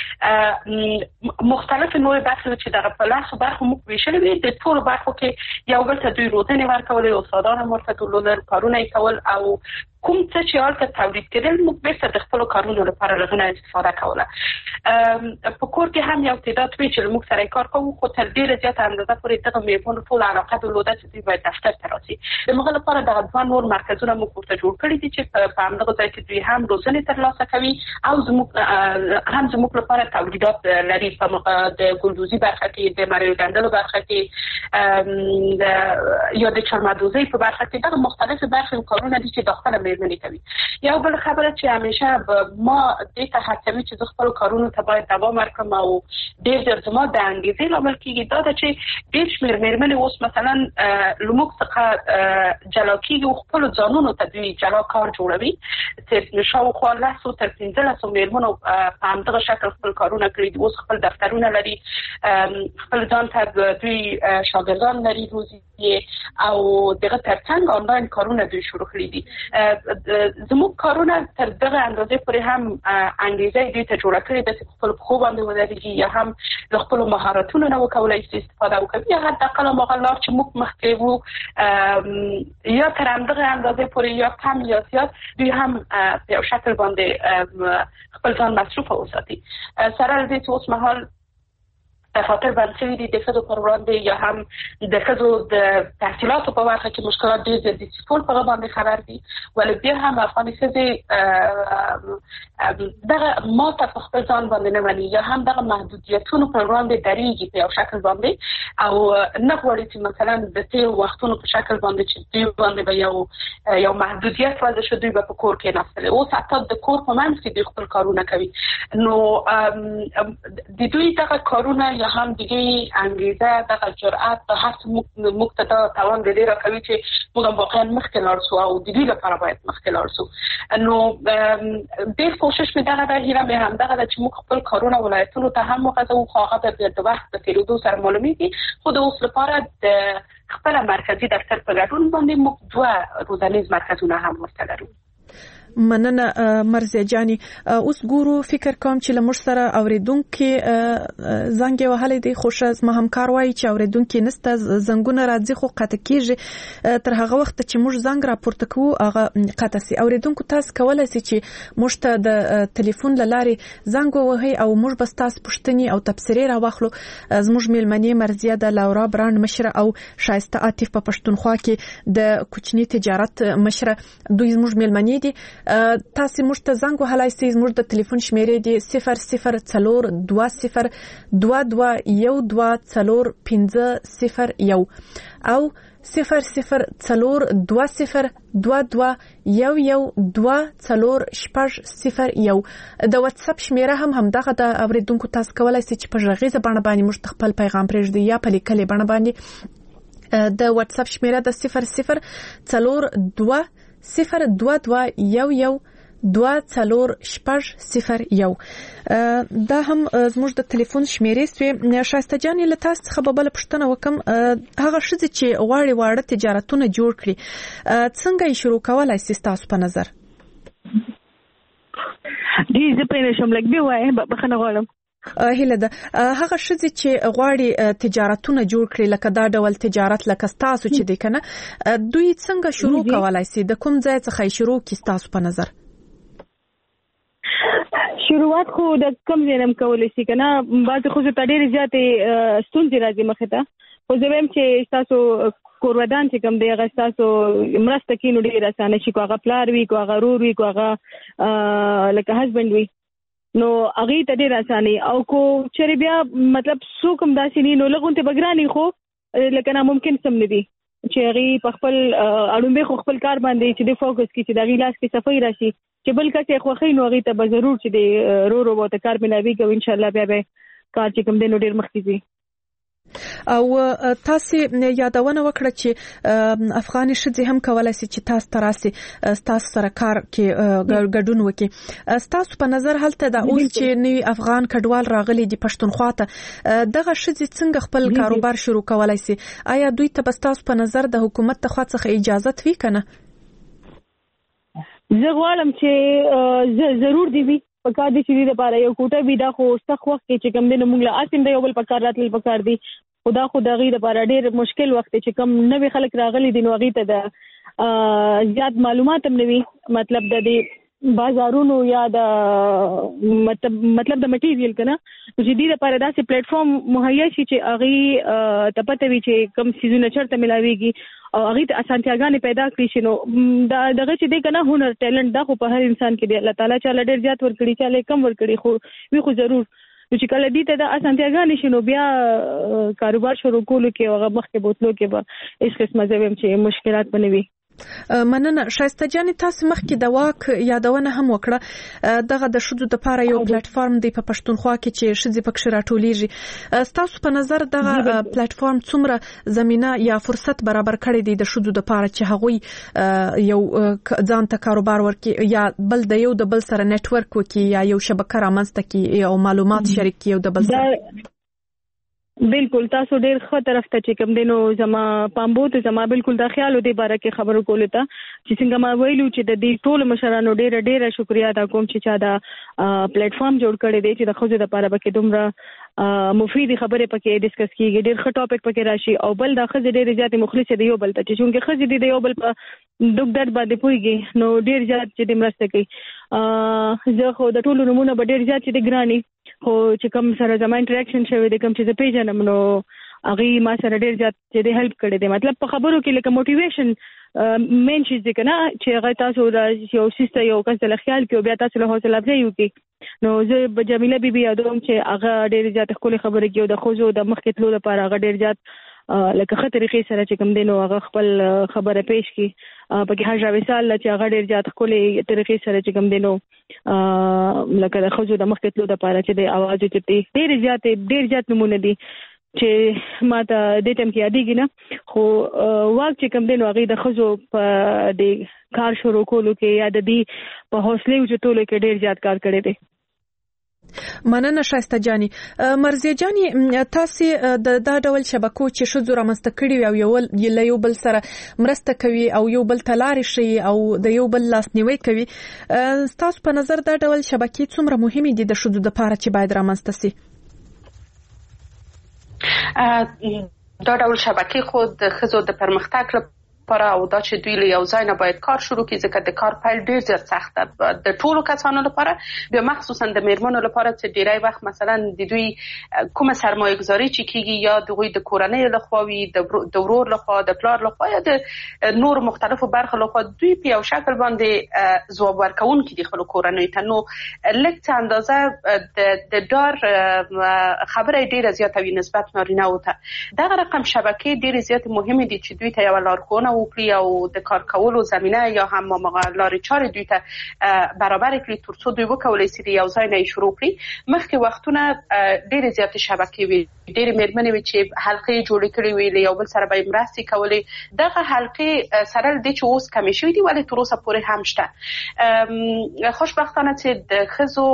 کې مختلف نوع برخې چې دغه په لاس برخه موږ ویشل وي د ټول برخو کې یو بل ته دوی روزنه ورکول او استادان مرته ټولول کارونه کول او کوم څه چې حالت تولید کېدل موږ به د خپل کارونو لپاره لغونه استفاده کوله په کور کې هم یو تعداد وی چې موږ سره کار کوو خو تر ډیره زیاته اندازه پورې دغه میفون ټول علاقه درلوده چې دوی باید دفتر ته راشي د موږ لپاره د دوه نور مرکزونه موږ ورته جوړ کړی دي چې په همدغه ځای کې دوی هم روزنه ترلاسه کوي او زموږ لپاره تولیدات لري په د ګلدوزي برخه کې د مریو ګندلو برخه کې یا د چرمدوزي په برخه کې دغه مختلف برخې کارونه دي چې داخله مېرمنې کوي یو بل خبره چې همیشه ما دې ته هڅوي چې خپل کارونو ته باید دوام ورکړم او ډېر زما د انګیزې لامل کېږي دا چې ډېر شمېر مېرمنې اوس مثلا لموږ څخه جلا کېږي او خپل ځانونو ته دوی جلا کار جوړوي چې شاوخوا 10 تر 15 مېرمنو په همدغه شکل خپل کارونه کړي دي اوس خپل دفترونه لري خپل ځان ته دوی شاګردان لري روزي او دغه ترڅنګ آنلاین کارونه دوی شروع کړي دي زموږ کارونه تر دغه اندازې پورې هم انګیزه دوی ته جوړه کړې ده چې خپل پښو باندې ودرېږي یا هم د خپلو مهارتونو نه وکولای شي استفاده وکړي یا حداقل هغه لار چې موږ مخکې وو یا تر همدغه اندازې پورې یا کم یا زیات دوی هم په یو شکل باندې خپل ځان مصروفه وساتي سره له دې چې اوس مهال خاطر باندې دي د ښځو پر وړاندې یا هم د ښځو د تحصیلاتو په برخه کې مشکلات ډېر زیات دي ټول په باندې خبر دي ولې بیا هم افغاني ښځې دغه ماته په خپل ځان باندې نه مني یا هم دغه محدودیتونو پر وړاندې درېږي په یو شکل باندې او نه غواړي چې مثلا د تیر وختونو په شکل باندې چې دوی باندې به یو محدودیت وضع شي دوی به په کور کې ناستل اوس حتی د کور په منځ کې دوی خپل کارونه کوي نو د دوی دغه کارونه هم دیگه انگیزه دغه جرأت د هر موږ ته دا توان دی راکوي چې موږ واقعا مخکې لاړ شو او د دې لپاره باید مخکې لاړ شو نو ډېر کوشش مې دغه د هیله مې هم دغه چې موږ خپل کارونه ولایتونو ته هم وغځو خو هغه د وخت په تیریدو سره معلومیږي خو د اوس لپاره د خپل مرکزی دفتر په ګډون باندې موږ دوه روزنیز مرکزونه هم ورته لرو مننه مرزیه جانی اوس ګورو فکر کوم چې لمر سره اوریدونکو زنګ وهلې دي خوش از ما همکار وایي چې اوریدونکو نسته زنګونه راځي خو قطع کیږي تر هغه وخت چې موږ زنګ راپورته کوو هغه قطع سي اوریدونکو تاسو کولای شئ چې موږ ته د ټلیفون لارې زنګ ووهي او موږ بس تاسو پوښتنې او تبصرې راوخلو زموږ میلمنې مرزیه د لاورا بران مشره او شایسته عاطف په پښتونخوا کې د کوچنی تجارت مشره دوی زموږ میلمنې دي تاسو موږ ته زنګ وهلای شئ زموږ د ټلیفون شمیرې دی 002012125001 او 002022112401 د واتس اپ شمیره هم دغه د اوریدونکو تاسو کولای شئ چې په ژغیزه باندې باندې موږ خپل پیغام پرېږدي یا په لیکلې باندې د واتس اپ شمیره د 0022112401 دا هم زموږ د ټلیفون شمیرې سوی شایسته جان له تاسو څخه به بل پښتنه وکم هغه شذ چې واړه تجارتونه جوړ کړي څنګه یې شروع کولای سي تاسو په نظر دې زه پرې نشم لګ به وای بخنه غواړم. هله ده هغه شذ چې غواړي تجارتونه جوړ کړي لکه دا ډول تجارت لکه تاسو چې دی کنه دوی څنګه شروع کولای شي د کوم ځای څخه شروع کی تاسو په نظر؟ شروعات خو د کم ځینم کولای شي کنه بعض خو ته ډېر زیاتې ستونزې راځي مخه ته خو زه ویم چې تاسو کورودان چې کوم دی هغه تاسو مرسته کینو ډېر اسانه شي کوغه پلار وی کوغه رور وی کوغه لکه هسبند وی نو هغه ته ډېر اسانه او کو چری بیا مطلب سو کوم داسې نه نو لګون ته بګرانی خو لکه نه ممکن سم نه دي چې هغه په خپل اړومبه خو خپل کار باندې چې د فوکس کی چې د غیلاس کې صفای راشي چې بل کته خو خې نو هغه ته به ضرور چې د رو وته کار ملاوي کو ان شاء الله بیا به کار چې کوم دینو ډېر مخکې او تاسو یادونه وکړه چې افغاني شذ هم کولای شي چې تاسو تراسي تاسو سره کار کې ګډون وکړي تاسو په نظر هلته د اوس چې نوی افغان کډوال راغلي دي پښتونخوا ته دغه شذ څنګه خپل کاروبار شروع کولای شي آیا دوی ته تاسو په نظر د حکومت څخه اجازه وی کنه؟ زه غواړم چې ضرور دی وي پکار دي چې د لپاره یو کوټه وي دا خو سخت وخت کې چې کوم دنه موږ له اسیم د یو بل پکار راتل پکار دي خدا غیر لپاره ډېر مشکل وخت چې کوم نوې خلک راغلي دي نو هغه ته د زیات معلومات هم نوي مطلب د بازارونو یا د مطلب د مټیریل کنه چې دې لپاره داسې پلیټ فارم مهیا شي چې هغه ته پته وي چې کوم سيزونه چرته ملاويږي او هغه ته اسانتیاګانې پیدا کړی شي نو دغه چې دې کنه هنر ټیلنټ دا خو په هر انسان کې دی الله تعالی چې ډېر زیات ورکړي چې کم ورکړي خو ضرور چې کله دې ته د اسانتیاګانې شنو بیا کاروبار شروع کولو کې هغه مخکې بوتلو کې به هیڅ قسمه زویم چې مشکلات بنوي. مننه شایسته جان تاسو مخکې د واک یادونه هم وکړه دغه د شذو د لپاره یو پلیټ فارم دی په پښتونخوا کې چې شذې پکې راټولېږي تاسو په نظر دغه پلیټ فارم څومره زمينه یا فرصت برابر کړی دی د شذو د لپاره چې هغوی یو ځان ته کاروبار ورکړي یا بل د یو د بل سره نتورک وکړي یا یو شبکه رامنځته کړي او معلومات شریک کړي یو د بل سره؟ بالکل تاسو ډېر ښه طرف ته چې کوم دینو زما پامبوت زما بالکل د خیال او د باره کې خبرو کولې ته چې څنګه ما ویلو چې د دې ټول مشرانو ډېر شکریا ادا کوم چې چا دا پلیټ فارم جوړ کړی دی چې د خوځو د لپاره به کې دومره مفید خبرې پکې ډیسکس کیږي ډېر ښه ټاپک پکې راشي او بل د خځې ډېر زیات مخلص دی یو بل ته چې څنګه خځې دی یو بل په دوک درد باندې پويږي نو ډېر زیات چې د مرسته کوي زه خو د ټولو نمونه به ډېر زیات چې د ګرانی خو چې کوم سره زما انټریکشن شوی دی کوم چې زه پیژنم نو هغه ما سره ډېر زیات چې د هیلپ کړی دی مطلب په خبرو کې لکه موټیویشن مین شي ځکه نه چې هغه تاسو یو سیسته یو کس د خیال کې بیا تاسو له حوصله افزای وکي نو زه به جمیله بیبي یادوم چې هغه ډېر زیات خپل خبرې کوي د خوځو د مخکې تلو لپاره هغه ډېر زیات لکه خطر طریقې سره چې کوم دینو هغه خپل خبره پیش کی پکې حاجه وسال چې هغه ډېر زیات خپل طریقې سره چې کوم دینو لکه د خوځو د مخکې تلو لپاره چې د आवाज چټي ډېر زیات نمونه دي چې ماته د ټیم کې یادېږي نه خو واک چې کوم دینو هغه د خوځو په د کار شروع کولو کې یا د دې په حوصله او چتولو کې ډېر زیات کار کړی دی. مننه شایسته جانی. مرزیه جانی تاسو د دا ډول شبکو چې شذو رامنځته کړي او یو بل سره مرسته کوي او یو بل تلاري شي او د یو بل لاسنیوي کوي تاسو په نظر دا ډول شبکې څومره مهمه دي د شذو د لپاره چې باید رامنځته شي؟ دا ډول شبکې خود د خزو د پرمختګ لپاره او دا چې دوی له یو ځای نه باید کار شروع کړي ځکه د کار پیل ډیر زیات سخت ده د ټولو کسانو لپاره بیا مخصوصا د میرمنو لپاره چې ډیری وخت مثلا د دوی کومه سرمایه گذاری چې کیږي یا د دوی د کورنۍ لخوا وي د ورور لخوا د پلار لخوا یا د نور مختلفو برخو لخوا دوی په یو شکل باندې ځواب ورکوونکي دي خپل کورنۍ ته نو لکه اندازه د دار خبره ډیره زیاته وي نسبت نارینه او ته دغه رقم شبکې ډیره زیات مهمه دي چې دوی ته یو لارښوونه وکړي او د کار کولو زمینه یا هم لارې چارې دوی ته برابر کړي ترڅو دوی وکولای شي یو ځای نه شروع کړي مخکې وختونه ډېر زیات شبکې وي ډېر مېرمنې وي چې حلقې جوړې کړې وي له یو بل سره به مرستې کولې دغه حلقې سره د چې اوس کمې شوي دي ولې تر اوسه پورې هم شته خوشبختانه چې د ښځو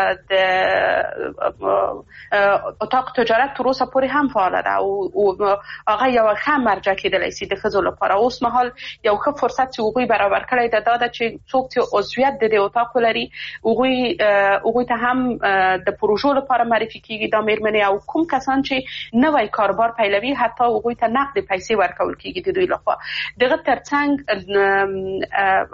د اتاق تجارت تر اوسه پورې هم فعاله ده او هغه یو ښه مرجع کېدلی شي د ښځو لپاره اوس اوس مهال یو ښه فرصت چې هغوی برابر کړی دا چې څوک چې عضویت د دې اتاق لري هغوی ته هم د پروژو لپاره معرفي کیږي دا میرمنې او کوم کسان چې نوی کاروبار پیلوي حتی هغوی ته نقد پیسې ورکول کیږي د دوی لخوا. دغه ترڅنګ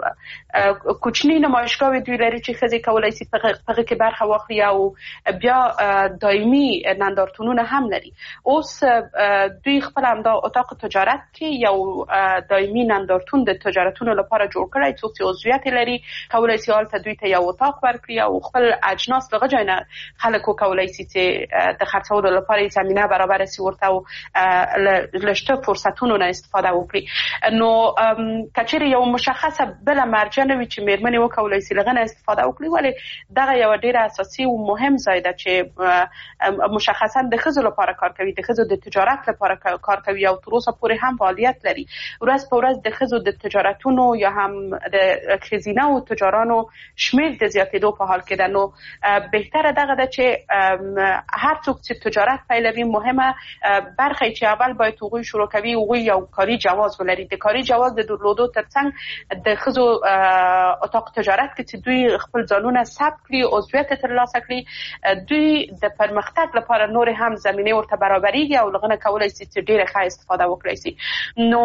کوچنی نمایشګاوې دوی لري چې ښځې کولی شي په کې برخه واخلي او بیا دایمي نندارتونونه هم لري. اوس دوی خپل همدا اتاق تجارت کې یو دایمي نندارتون د تجارتونو لپاره جوړ کړی. څوک چې عضویت لري کولی شي هلته دوی ته یو اتاق ورکړي او خپل اجناس دغه ځای نه خلک کولی شي چې د خرڅولو لپاره زمینه برابر شي ورته او له شته فرصتونو نه استفاده وکړي. نو کچېرې یو مشخصه بله مرجع نه وي چې میرمنې وکولی شي له هغه نه استفاده وکړي، ولې دغه یوه ډېره اساسي او مهم ځای ده چې مشخصا د ښځو لپاره کار کوي، د ښځو د تجارت لپاره کار کوي او تر اوسه پورې هم فعالیت لري. ورځ په ورځ د ښځو د تجارتونو یا هم د ښځینه او تجارانو شمېر د زیاتېدو په حال کې ده. نو بهتره دغه ده چې هر څوک چې تجارت پیلوي مهمه برخه چې اول باید هغوی شروع کوي هغوی یو کاري جواز ولري. د کاري جواز د درلودو ترڅنګ د ښځو اتاق تجارت کې چې دوی خپل ځانونه ثبت کړي، عضویت ترلاسه کړي، دوی د پرمختګ لپاره نور هم زمینه ورته برابرېږي او له هغه نه کولی شي چې ډېره ښه استفاده وکړی شي. نو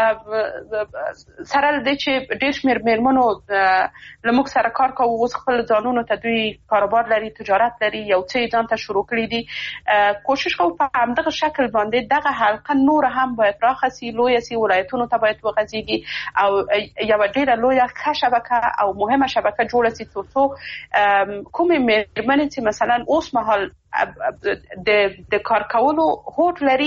سره له دې چې ډېر شمېر میرمنو له موږ سره کار کوو، اوس خپل ځانونو ته دوی کاروبار لري، تجارت لري، یو څه ځان ته شروع کړي دي. کوشش کوو په همدغه شکل باندې دغه حلقه نور هم باید پراخه سي، لویه سي، ولایتونو ته باید وغځېږي او یوه ډېره لویه ښه شبکه او مهمه شبکه جوړه سي تر څو کومې میرمنې چې مثلا اوس مهال د کار کولو هوډ لري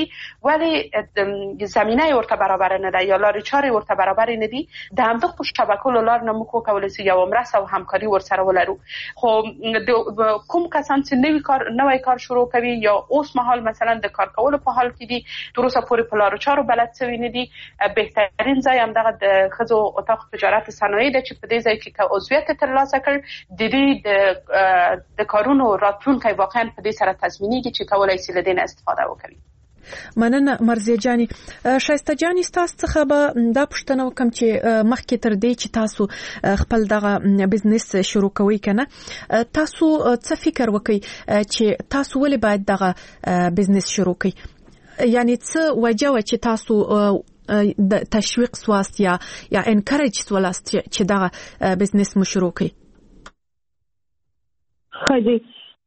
ولې زمینه ورته برابر نه ده یا لارې چارې ورته برابر نه دي، د همدغو شبکو له لارې نه موږ وکولی شو یوه مرسته او همکاري ورسره ولرو. خو کوم کسان چې نوی کار شروع کوي یا اوس مهال مثلا د کار کولو په حال کې دي، تر اوسه پورې په لارو چارو بلد شوي نه دي، بهترین ځای همدغه د ښځو اتاق تجارت صنایع ده چې په دې ځای کې که عضویت ترلاسه کړ د دوی د کارونو راتلونکی واقعا په دې سره تضمینېږي چې کولی شي له دې نه استفاده وکړي. مننه مرضیه جاني. شایسته جاني، تاسو څخه به دا پوښتنه وکم چې مخکې تر دې چې تاسو خپل دغه بزنس شروع کوئ کنه، تاسو څه فکر وکئ چې تاسو ولې باید دغه بزنس شروع کړئ؟ یعنی څه وجه و چې تاسو د تشویق سواست یا انکریج سواست چې دغه بزنس مو شروع کړئ؟ خاجي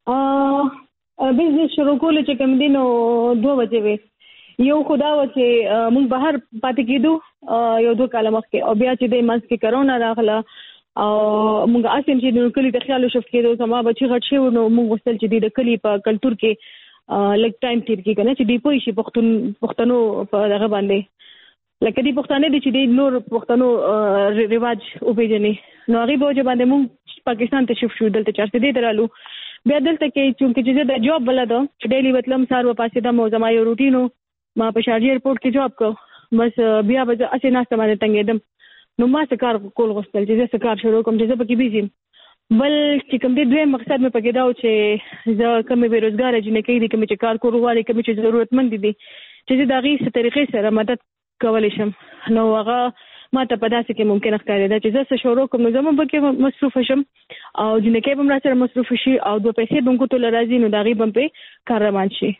بزنس شروع کولو چې کوم دي نو دوه وجې وي. یو خدا و چې موږ بهر پاتې کېدو یو 2 کاله مخکې او بیا چې د منځ کې کرونا راغله او موږ اسیم چې د کلی د خیال شفت کېدو سما بچي غټ شي نو موږ وستل چې د کلی په کلچر کې لګ ټایم تیر کې کنه چې دی پوي شي پښتنو په دغه باندې لکه دی پښتانه دي چې د نور پښتنو رواج او پیژنې نو هغه به باندې موږ پاکستان ته شفت شو دلته چارته دي درالو بیا دلته کې چې د جاب بلد چې ډیلی وتلم سار و پاسې د مو زما یو روټینو ما په شارجه ایرپورټ کې جاب کو بس بیا به اسې ناشته باندې تنګېدم نو ما څه کار کول غوښتل چې زه کار شروع کوم چې زه پکې بيزم بل چې کوم دې دوی مقصد مې پکې دا و چې زه کوم بیروزګار جنې کې کوم چې کار کول غواړي کوم چې ضرورتمند دي چې د هغې څه طریقې سره مدد کولی شم نو هغه ما ته په داسې کې ممکن ښکارېده چې زه څه شروع کوم نو زه به کې مصروفه شم او جنکۍ به هم راسره مصروفه شي او 2 پیسې به هم ګوتو له راځي نو د هغې به هم پرې کار روان شي.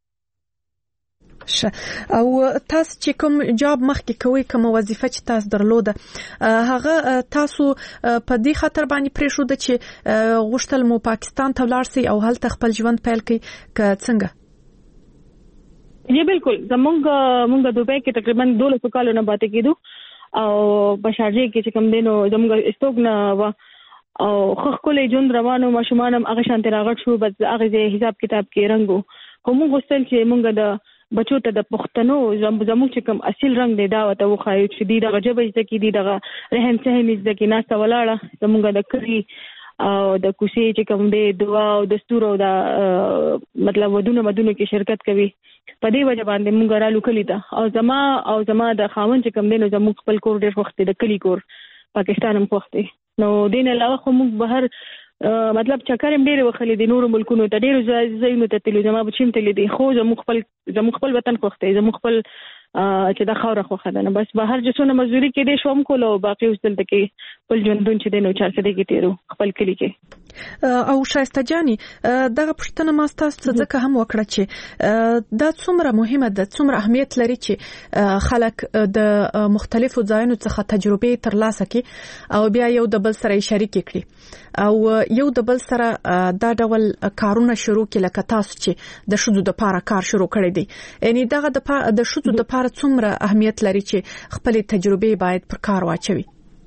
او تاسو چې کوم جاب مخکې کوئ کوم وظیفه چې تاسو درلوده هغه تاسو په دې خاطر باندې پرېښوده چې غوښتل مو پاکستان ته ولاړ شئ او هلته خپل ژوند پیل کړئ که څنګه؟ جی بالکل. موږ دوبۍ کې تقریبا 12 کالو نه پاتې کېدو او په شارجه کې چې کوم دینو زموږ استوګ نه و او خخکلې جون روانو ماشومان هم هغه شانته راغټ شو بس هغه حساب کتاب کې رنګو کوم غوښتل چې موږ د بچو ته د پښتنو زموږ چې کوم اصل رنګ دی دا وته وخایو چې دی دغه جبه ځکه دی دغه رهن سهن ځکه ناسته ولاړه زموږ د کلی او د کوسي چې کوم دی دعا او دستور او د مطلب ودونه کې شرکت کوي په دې وجه باندې موږ رالو کلی ته او زما د خاوند چې کوم دی نو زموږ خپل کور ډېر وخت د کلی کور پاکستان هم وخت نو دین علاوه خو موږ بهر مطلب چکر هم ډېر وخلې د نورو ملکونو ته ډېر ځایونو ته تللی زما بچیم تللی دي خو زموږ خپل وطن خوښ دی زموږ خپل چې دا خاوره خوښه ده نه بس بهر جسونه مزدوري کې دې شوم کول او باقي اوس دلته کې خپل ژوندون چې دی نو چارسدې کې تیرو خپل کلی کې او شایسته جاني دغه پښتنه ما ستاسو ځکه هم وکړه چې دا څومره مهمه ده څومره اهمیت لري چې خلک د مختلفو ځایونو څخه تجربه ترلاسه کړي او بیا یو د بل سره شریک کړي او یو د بل سره دا ډول کارونه شروع کړي لکه تاسو چې د شذو د پاره کار شروع کړی دی یعنی دغه د شذو د پاره څومره اهمیت لري چې خپل تجربه باید پر کار واچوي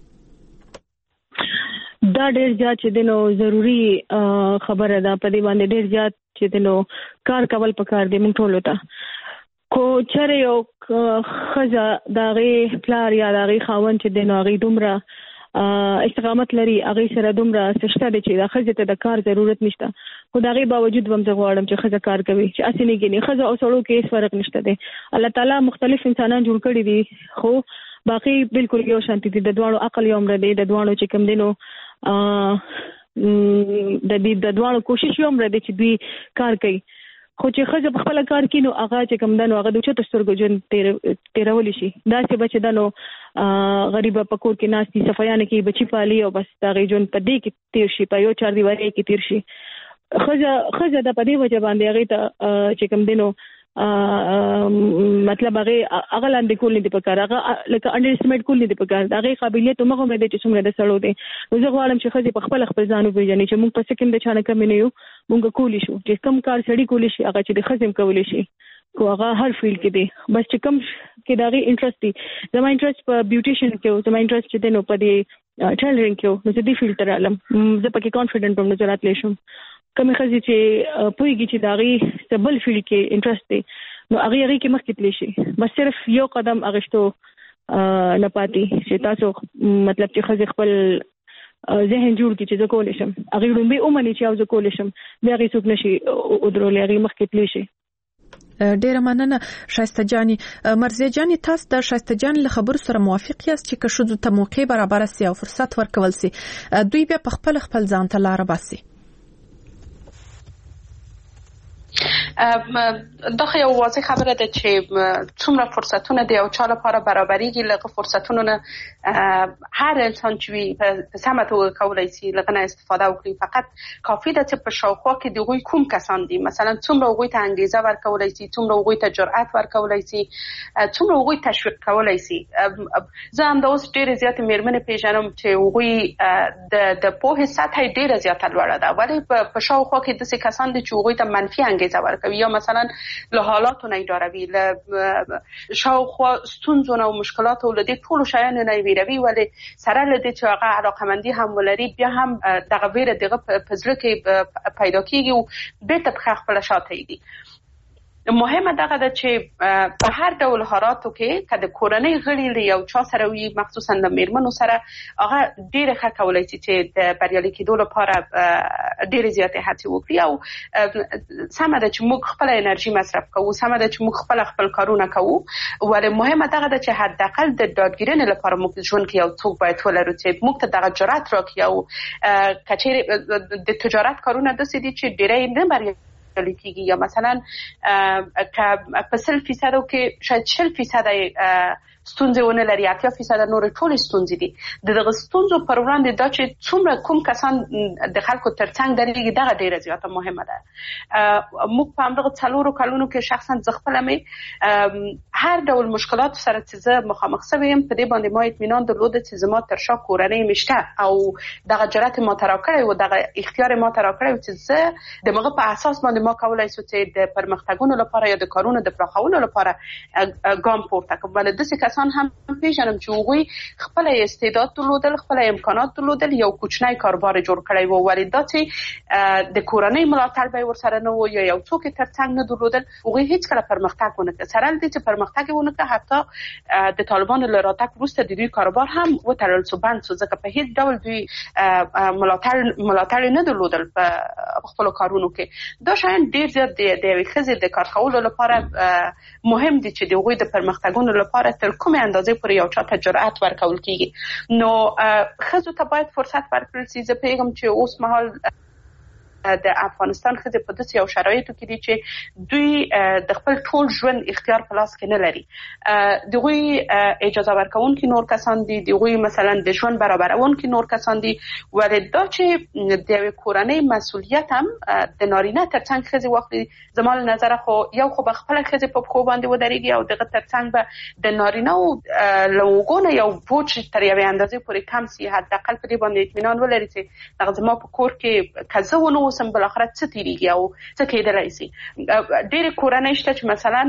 دا ډېر زیات چې دنو ضروری خبره ده په دې باندې ډېر زیات چې دنو کار کول پکار دی مونږ ټول ته کو چره یو خزه داغه پلار یا داغه خاون چې دنو هغه دومره استقامت لري هغه سره دومره سشته دي چې دا خزه ته د کار ضرورت نشته خو داغه باوجود هم زه غواړم چې خزه کار کوي چې اسنه کې نه خزه او سړو کې هیڅ فرق نشته دی الله تعالی مختلف انسانان جوړ کړی دي خو باقي بالکل یو شانتي دي د دوړو عقل یو مر دی د دوړو چې کوم دینو د دې د دوړو کوشش یو مر دی چې دوی کار کوي خو چې خزه په خپل کار کې نو هغه چې کوم دنو هغه د چته سترګو جون تیرول شي دا چې بچ دنو غریب پکور کې ناس دي صفایانه کې بچی پالي او بس دا جون په دې کې تیر شي په یو 4 دیواري کې تیر شي خزه د په دې وجه باندې هغه ته چې کوم دنو مطلب هغه لاندې کول نه دي په کار هغه لکه انډر اسټیمیټ کول نه دي په کار هغه قابلیت موږ هم د چې څومره د سړو دي زه غواړم چې خزه په خپل ځانو پیژني چې موږ په سکند د چانه کم نه یو موږ کولی شو چې کم کار سړی کولی شي هغه چې د خزم کولی شي کو هغه هر فیلډ کې دی بس چې کم کې دغه انټرست دي زما انټرست په بیوټیشن کې او زما انټرست چې دنو په دې ټیلرینګ کې نو زه دې فیلډ ته رالم زه پکې کانفیډنټ وم نظر راتلی شم کومه خزي چې پويږي چې داغي سبل فیلډ کې انټرست دی نو هغه کې مخکې تلی شي بس صرف یو قدم اغشتو نه پاتې چې تاسو مطلب چې خزي خپل ذهن جوړ کی چې زه کولې شم هغه لومبي اومني چې زه کولې شم بیا هغه څوک نشي او درولې هغه مخکې تلی شي ډیره مننه شایسته جاني مرزي جاني تاسو د شایسته جان له خبرو سره موافق یاست چې که شذو ته موقع برابر سي او فرصت ورکول سي دوی بیا په خپل ځان ته لار باسي دا خو یو واضح خبره ده چې څومره فرصتونه دي او چا لپاره برابرېږي لکه فرصتونه نه هر انسان چې په سمه توګه کولای شي لکه نه استفاده وکړي فقط کافي ده چې په شاوخوا کې دغوی کوم کسان دي مثلا څومره هغوی ته انګیزه ورکولای شي څومره هغوی ته جرأت ورکولای شي څومره هغوی تشویق کولای شي زه هم د اوس ډېرې زیاتې مېرمنې پیژنم چې هغوی د پوهې سطح یې ډېره زیاته لوړه ده ولې په شاوخوا کې داسې کسان دي چې هغوی ته منفي انګیزه ورکوي یا مثلا له حالاتو نه ډاروي له شاوخوا ستونزو او مشکلاتو له دې ټولو شیانو نه ویروي ولې سره له دې چې هغه علاقمندي هم ولري بیا هم دغه ویره دغه په زړه کې پیدا کیږي او بیرته په خپل شاته دی مهمه دغه ده چې په هر ډول حالاتو کې کله کورنۍ غړي یو چا سره وي مخصوصا د میرمنو سره هغه ډیره ښه کولای شي چې د بریالي کېدو لپاره ډیره زیاتې هڅې وکړي او سمه ده چې موږ خپل انرژي مصرف کوو سمه ده چې موږ خپل کارونه کوو ولې مهمه دغه ده چې حداقل د دادګیرنې لپاره موږ ژوند کې یو څوک باید ولرو چې موږ ته دغه جرأت راکړي او کچېرې د تجارت کارونه داسې دي چې ډیره نه بریالي کیږي یا مثلا که په 100% کې شاید 40% ستونزې ونه لري 80% نور ټول ستونزې دي دغه ستونزو پر وړاندې دا چې څومره کوم کسان د خلکو ترڅنګ درېږي دغه ډیره زیاته مهمه ده موږ په همدغه 4 کلونو کې شخصا زه خپله مې هر ډول مشکلات سره چې زه مخامخ شوم په دې باندې ما اطمینان درلود چې زما تر شا کورنۍ مشته او دغه جرأت ما ترا کړی و دغه اختیار ما ترا کړی چې زه دغه په اساس باندې ما کولای شو چې د پرمختګونو لپاره یا د کارونو د پراخولو لپاره ګام پورته کړم ولې داسې کسان هم پیژنم چې هغوی خپل استعداد درلودل خپل امکانات درلودل یو کوچنی کاروبار جوړ کړی و ولې دا چې د کورنۍ ملاتړ به ورسره نه و یا یو څوک ترڅنګ نه درلودل هغوی هیڅ کله پرمختګ ونه کړ سره دې چې پرمختګ ونه کړ حتی د طالبانو له راتګ وروسته د دوی کاروبار هم وتړل شو بند شو ځکه په هیڅ ډول دوی ملاتړ نه درلودل په خپل کارونو کې دا شاین ډیر زیات د یوې ښځې د کار کولو لپاره مهم دي چې د هغوی د پرمختګونو لپاره تر کومه اندازې پورې یو چا ته جرأت ورکول کیږي. نو ښځو ته باید فرصت ورکړل شي. زه پیغام چې اوس مهال د افغانستان ښځې په داسې یو شرایطو کې دي چې دوی د خپل ټول ژوند اختیار په لاس کې نه لري. دغوی اجازه ورکوونکي نور کسان دي، دغوی مثلا د ژوند برابرونکي نور کسان دي، ولې دا چې د یوې کورنۍ مسؤلیت هم د نارینه ترڅنګ ښځې واخلي. زما له نظره خو یو خو به خپله ښځې په پښو باندې ودرېږي او دغه ترڅنګ به د نارینهو له اوږو نه یو بوج تر یوې اندازې پورې کم سي، حداقل په دې باندې اطمینان ولري چې دغه زما په کور کې که زه ونه اوسم بل آخرت څه تیریږي او څه کېدلی شي. ډېرې کورنۍ شته چې مثلا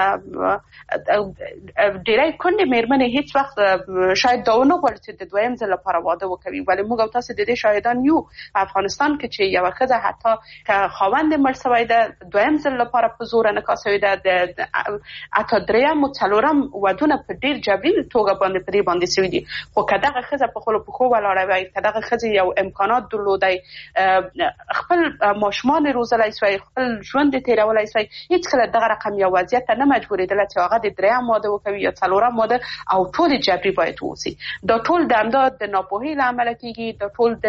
ډېری کونډې مېرمنې هېڅ وخت شاید دا ونه غواړي چې د دویم ځل لپاره واده وکوي، ولې موږ او تاسو د دې شاهدان یو په افغانستان کې چې یوه ښځه حتی که خاوند یې مړ سوی ده دویم ځل لپاره په زوره نکاح سوې ده، حتی درېیم او څلورم ودونه په ډېر جبري توګه باندې په دې باندې سوي دي. خو که دغه ښځه په خپلو پښو ولاړه وای، که دغه ښځې یو امکانات درلودی، خپل ماشومان روزلی سوی، خپل ژوند تیرولی سوی، هېڅکله دغه رقم یو وضعیت ته نه مجبورېدله چې هغه د درېیم واده وکوي یا څلورم واده، او ټول جبري باید واوسي. دا ټول د همدا د ناپوهۍ له امله کېږي، دا ټول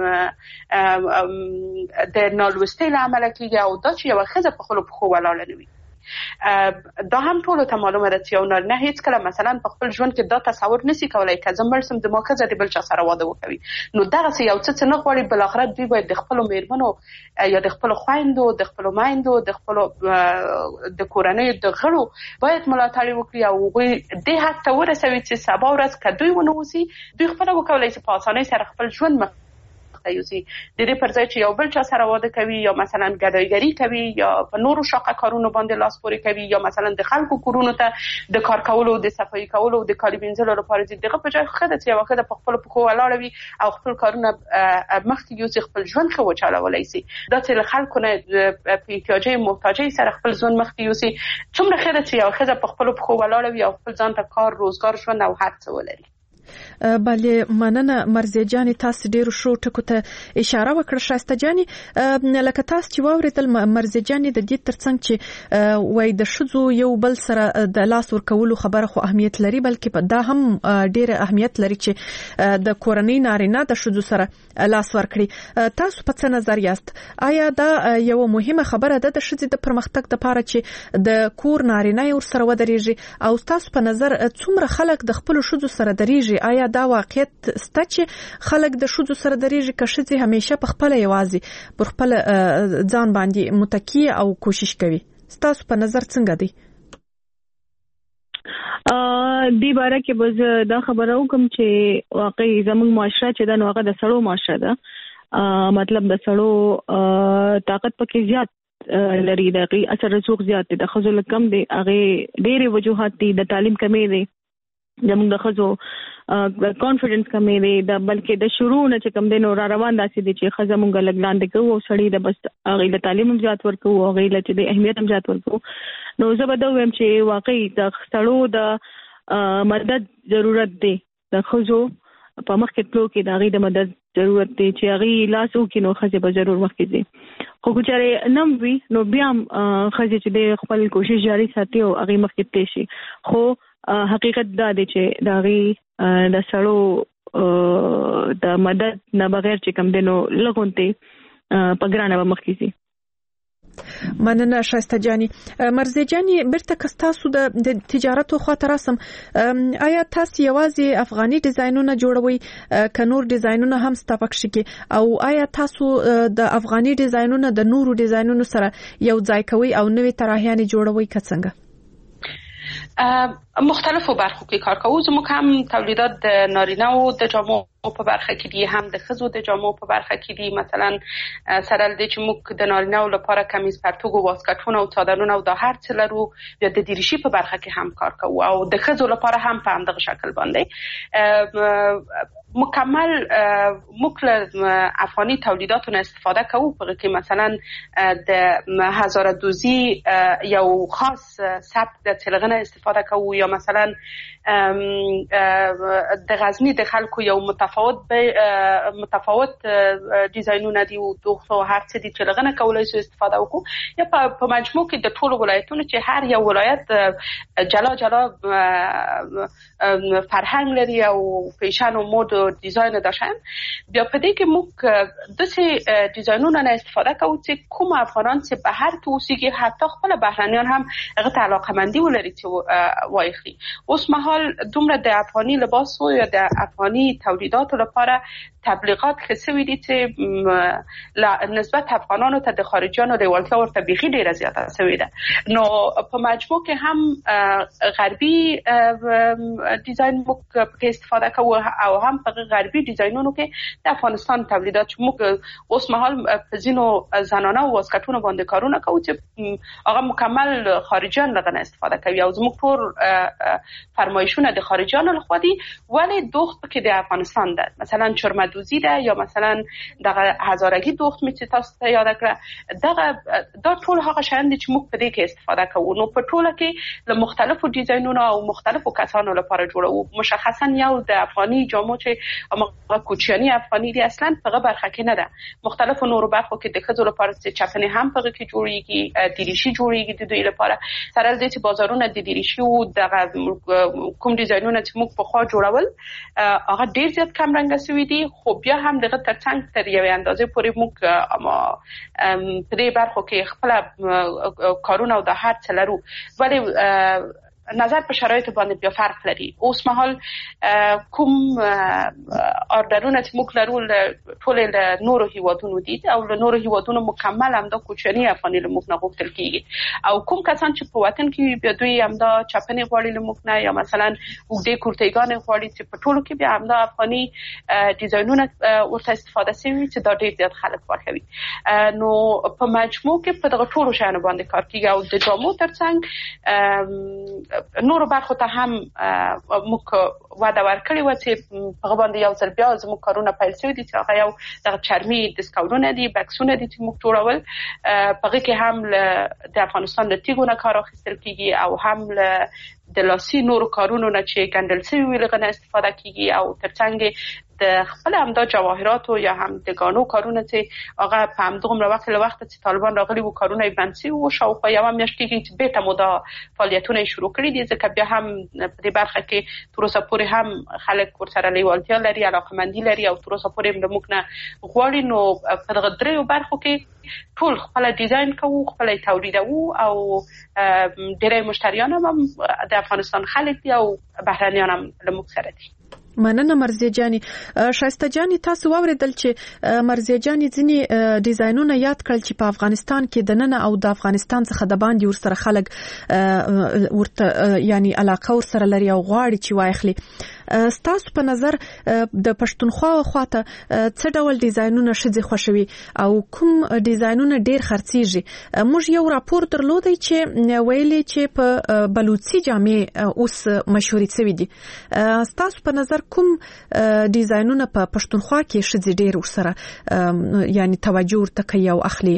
د نالوستۍ له امله کېږي، او دا چې یوه ښځه په خپلو پښو ولاړه نه وي. دا هم ټولو ته معلومه ده چې یو نارینه هېڅکله مثلا په خپل ژوند کې دا تصور نشي کولی که زه مړ سم زما ښځه د بل چا سره واده وکوي. نو دغسې یو څه نه غواړي، بالاخره دوی باید د خپلو مېرمنو یا د خپلو خویندو، د خپلو میندو، د خپلو د کورنیو د غړو باید ملاتړ وکړي او هغوی دې حد ته ورسوي چې سبا ورځ که دوی ونه اوسي، دوی خپله وکولی چې په اسانۍ سره خپل ژوند مخ ته یوسي. د دې پر ځای چې یو بل چا سره واده کوي یا مثلا ګدایګري کوي یا په نورو شاقه کارونو باندې لاس پورې کوي یا مثلا د خلکو کورونو ته د کار کولو، د صفایي کولو، د کالي وینځلو لپاره ځي. دغه په ځای ښه ده چې یوه ښځه په خپلو پښو ولاړه وي او خپل کارونه مخکې یوسي، خپل ژوند ښه وچلولی سي. دا چې له خلکو نه په احتیاجۍ محتاجۍ سره خپل ژوند مخکې یوسي، څومره ښه ده چې یوه ښځه په خپلو پښو ولاړه وي او خپل ځان ته کار، روزګار، ژوند او هر څه ولري. بله مننه مرزیه جانې، تاسو ډیرو شو ټکو ته اشاره وکړه. شایسته جانې، لکه تاسو چې واوریدل مرزیه جانې د دې ترڅنګ چې وای د ښځو یو بل سره د لاس ورکولو خبره خو اهمیت لري، بلکې دا هم ډیره اهمیت لري چې د کورنۍ نارینه د ښځو سره لاس ورکړي. تاسو په څه نظر یاست؟ آیا دا یو مهمه خبره ده د ښځې د پرمختګ لپاره چې د کور نارینه ور سره ودرېږي؟ او تاسو په نظر څومره خلک د خپل ښځو سره درېږي؟ آیا دا واقعیت سته چې خلک د ښځو سره درېږي که ښځې همیشه په خپله یوازې پر خپل ځان باندې متکی او کوشش کوي؟ ستاسو په نظر څنګه دی؟ دی باره کې به دا خبره وکم چې واقعي زموږ معاشره چې دا نو هغه د سړو معاشره ده، مطلب د سړو طاقت پکې زیات لري، د هغې اثر رسوخ زیات دی، د ښځو له کم دی، هغې ډېرې وجوهات دي، د تعلیم کمی دی، زموږ د ښځو کانفیډنس کمی دی، بلکې د شروع نه چې کم دی نو را روان داسې دی چې ښځه مونږ لږ لاندې کوو او سړی د بس هغې له تعلیم هم زیات ورکوو، هغې له چې د اهمیت هم زیات ورکوو. نو زه به دا ووایم چې واقعي د سړو د مدد ضرورت دی، د ښځو په مخکې تلو کې د هغې د مدد ضرورت دی چې هغې لاس وکړي نو ښځې به ضرور مخکې ځي. خو که چېرې نه وي نو بیا هم ښځې چې دی خپل کوشش جاري ساتي او هغې مخکې تللی شي. خو حقیقت دا دی چې د هغې د سړو د مدد نه بغیر چې کوم دی نو لږونتې په ګرانه به مخکې ځي. مننه شایسته جانې. مرزیه جانې، بیرته که ستاسو د تجارتو خواته راسم، آیا تاسو یوازې افغاني ډیزاینونه جوړوئ که نور ډیزاینونه هم ستا پکښې کې؟ او آیا تاسو د افغاني ډیزاینونه د نورو ډیزاینونو سره یو ځای کوئ او نوې طراحیانې جوړوئ که څنګه؟ مختلفو برخو کې کار کوو. زموږ هم تولیدات د نارینه او د جامو په برخه کې دي، هم د ښځو د جامو په برخه کې دي. مثلا سره له دې چې موږ د نارینه لپاره کمیز، پرتوګ او واسکټونه او څادرونه او دا هر څه لرو، یا د دریشي په برخه کې هم کار کوو او د ښځو لپاره هم په همدغه شکل باندې مکمل موږ له افغاني تولیداتو نه استفاده کوو. په کې مثلا د هزاره دوزی یو خاص سبک د چلغنه استفاده کوو، یا مثلا د غزنی د خلکو یو متفاوت متفاوت ډیزاینونه دي او دوه هر څه دي چې لغنه کولای شي استفاده وکړو یا په مجموع کې د ټولو ولایتونو چې هر یو ولایت جلا جلا فرهنګ لري او فیشن او مود او ډیزاین داشتن بیا په دې کې موږ د څه ډیزاینونو نه استفاده کوو چې کوم افغانان چې بهر کې اوسېږي حتی خپل بهرنیان هم هغه ته علاقه‌مندي ولري چې وایخلي اوس مهال دومره د افغاني لباس او یا د افغاني تولیداتو لپاره تبلیغات خصوصي دي چې نسبت افغانانو ته د خارجيانو لیوالتیا ورته بيخي ډیره زیاته شوې ده نو په مجموع کې هم غربي ډیزاین موږ په استفاده کوو او هم په غربي ډیزاینونو کې د افغانستان تولیدات چې موږ اوس مهال په ځینو زنانه او واسکټونو باندې کارونه کوو چې هغه مکمل خارجيان لغنه استفاده کوي او زموږ ټول فرمایشونه د خارجيانو لخوا دي ولی دوخت کې د افغانستان ده مثلا چرمدوزی ده یا مثلا دغه هزارگی دوخت می چې تاسو ته یاد کړه دغه دا ټول هغه شیان دي چې موږ په دې کې استفاده کوو نو په ټوله کې له مختلفو ډیزاینونو او مختلفو کسانو لپاره جوړو مشخصا یو د افغاني جامو چې هغه کوچیانی افغاني دي اصلا په برخه کې نه ده مختلفو نورو برخو کې د خځو لپاره چې چپنې هم په کې جوړیږي دیریشي جوړیږي د دوی لپاره سره د چې بازارونه د دیریشي او د کوم ډیزاینونه چې موږ په خوا جوړول هغه ډیر زیات کم رنګ شوی دي خو بیا هم دغه ترڅنګ تر یوې اندازې پورې موږ په دې برخو کې خپل کارونه او د هر څه لرو ولی نظر په شرایط باندې بیا فرق لري اوس مهال کوم اوردرونه چې موږ لرو ټول له نورو هیوادونو دي او له نورو هیوادونو مکمل هم د کوچنی افغاني له موږ نه غوښتل کیږي او کوم کسان چې په وطن کې بیا دوی هم د چپنې غوړي له موږ نه یا مثلا وګړي کورتېګان غوړي چې په ټولو کې بیا هم د افغاني ډیزاینونه ورته استفاده شوی چې دا ډېر زیات خلک خوښوي نو په مجموع کې په دغه ټولو شیانو باندې کار کیږي او د جامو ترڅنګ نور برخو ته هم موږ وعده ورکړې و چې په باندې یو ځل بیا زموږ کارونه پیل شوي دي چې هغه یو د چرمي دسکاونونه دي بکسونه دي چې موږ جوړول په هغې کې هم د افغانستان له تیږو نه کار اخیستل کیږي او هم له د لاسي نورو کارونو نه چې ګنډل شوي وي له هغه نه استفاده کیږي او ترڅنګ د خپل همدا جواهراتو یا هم د ګانو کارونه چې هغه په همدغه وخت له وخت چې طالبان راغلي وو کارونه یې بند شوي وو شاوخوا یوه میاشت کېږي چې بېرته مو دا فعالیتونه یې شروع کړي دي ځکه بیا هم په دې برخه کې تر اوسه پورې هم خلک ورسره لیوالتیا لري علاقه‌مندي لري او تر اوسه پورې له موږ نه غواړي نو په دغه دریو برخو کې ټول خپل ډیزاین کوو خپل تولیدوو او ډېری مشتریان هم د افغانستان خلک دي او بهرنیان هم له موږ سره دي مننه مرزیه جانی شایسته جانی تاسو واوریدل چې مرزیه جانی ځینی ډیزاینونه یاد کړل چې په افغانستان کې د نن او د افغانستان څخه د باندې ورسره خلک ورته یعنی علاقه ورسره لري او غواړي چې وایخلي ستاسو په نظر د پښتونخوا خواته څه ډول ډیزاینونه شذ خوشوي او کوم ډیزاینونه ډیر خرڅيږي موږ یو راپور درلودی چې ویلي چې په بلوچي جامې اوس مشهوري شوی دي ستاسو په نظر کوم ډیزاینونه په پښتونخوا کې شذ ډیر ورسره یعنی توجه ورته کوي او اخلي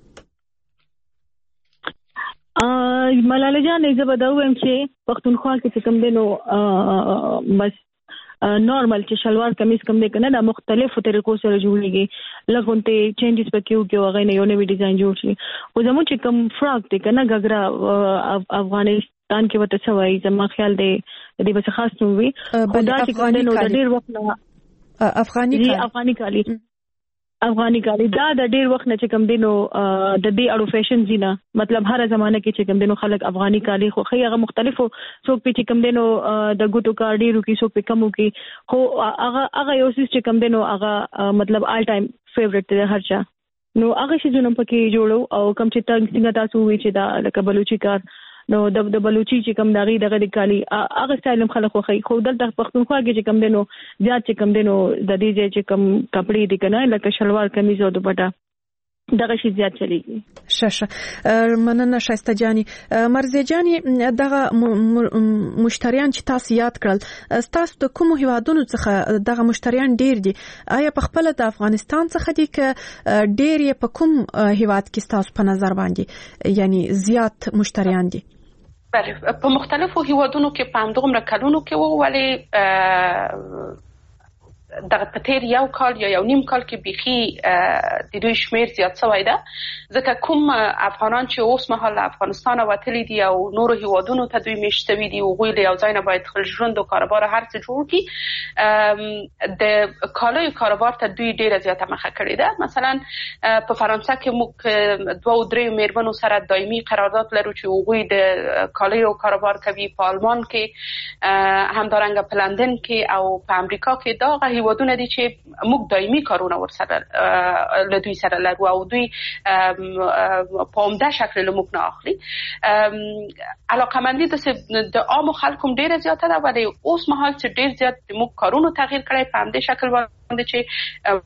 ملاله جان زه به دا وایم چې پښتونخوا کې کوم دینو بس نورمال چې شلوار کمیس کوم دی کنه د مختلفو طریقو سره جوړیږي لګونته چینجز پکې وکړي او غوښنه یو نوې ډیزاین جوړ شي او زموږ چې کوم فراک دی کنه غاګرا افغانستان کې وته سوای زما خیال دی دې به خاص نو وي خدا چې کوم دینو د ډیر وخت افغاني کالی دا د ډیر وخت نه چې کوم دینو د دې اړو فیشن زینا مطلب هر زمانه کې چې کوم دینو خلک افغاني کالی خو هغه مختلفو څوک په چې کوم دینو د ګوتو کارډیرو کې څوک په کمو کې خو هغه یو څه چې کوم دینو هغه مطلب آل ټایم فیورټ دی هر چا نو هغه شي جنوم پکې جوړو او کوم چې څنګه تاسو وی چې دا لکه بلوچي کار نو د بلوچي چې کوم دغه د کالی هغه سټایل خلک خو خو دلته پښتونخوا کې چې کوم دینو زیات چې کوم دینو د دې چې کوم کپڑے دي کنه لکه شلوار کمیز او دوپټه دغه شی زیات چلیږي شاشه مننه شایسته جانی مرزیه جانی دغه مشتریان چې تاسو یاد کړل تاسو د کوم هیوادونو څخه دغه مشتریان ډیر دي آیا په خپل د افغانستان څخه دي ک ډیر په کوم هیواد کې تاسو په نظر باندې یعنی زیات مشتریان دي بله په مختلفو هیوادونو کې په همدغه کلونو کې وو ولی دغه پتیر یو کال یا یو نیم کال کې بيخي د دوی شمیر زیات شوی ده ځکه کوم افغانان چې اوس مهال افغانستان وتلي دي او نور هیوادونو ته دوی میشتوي دي او غوی له یو ځای نه باید خپل ژوند او کاروبار هر څه جوړ کړي د کالای کاروبار ته دوی ډیره زیاته مخه کړې ده. مثلا په فرانسه کې موږ 2-3 میرمنو سره دایمي قرارداد لرو چې غوی د کالای کاروبار کوي. په آلمان کې همدارنګه په لندن کې او په امریکا کې دا هیوادونه دي چې موږ دایمي کارونه ورسره له دوی سره لرو او دوی په عمده شکل له موږ نه اخلي. علاقمندي د عام خلکو ډیره زیاته ده ولی اوس مهال چې ډیر زیات موږ کارونو تغییر کړی په همدې شکل باندې چې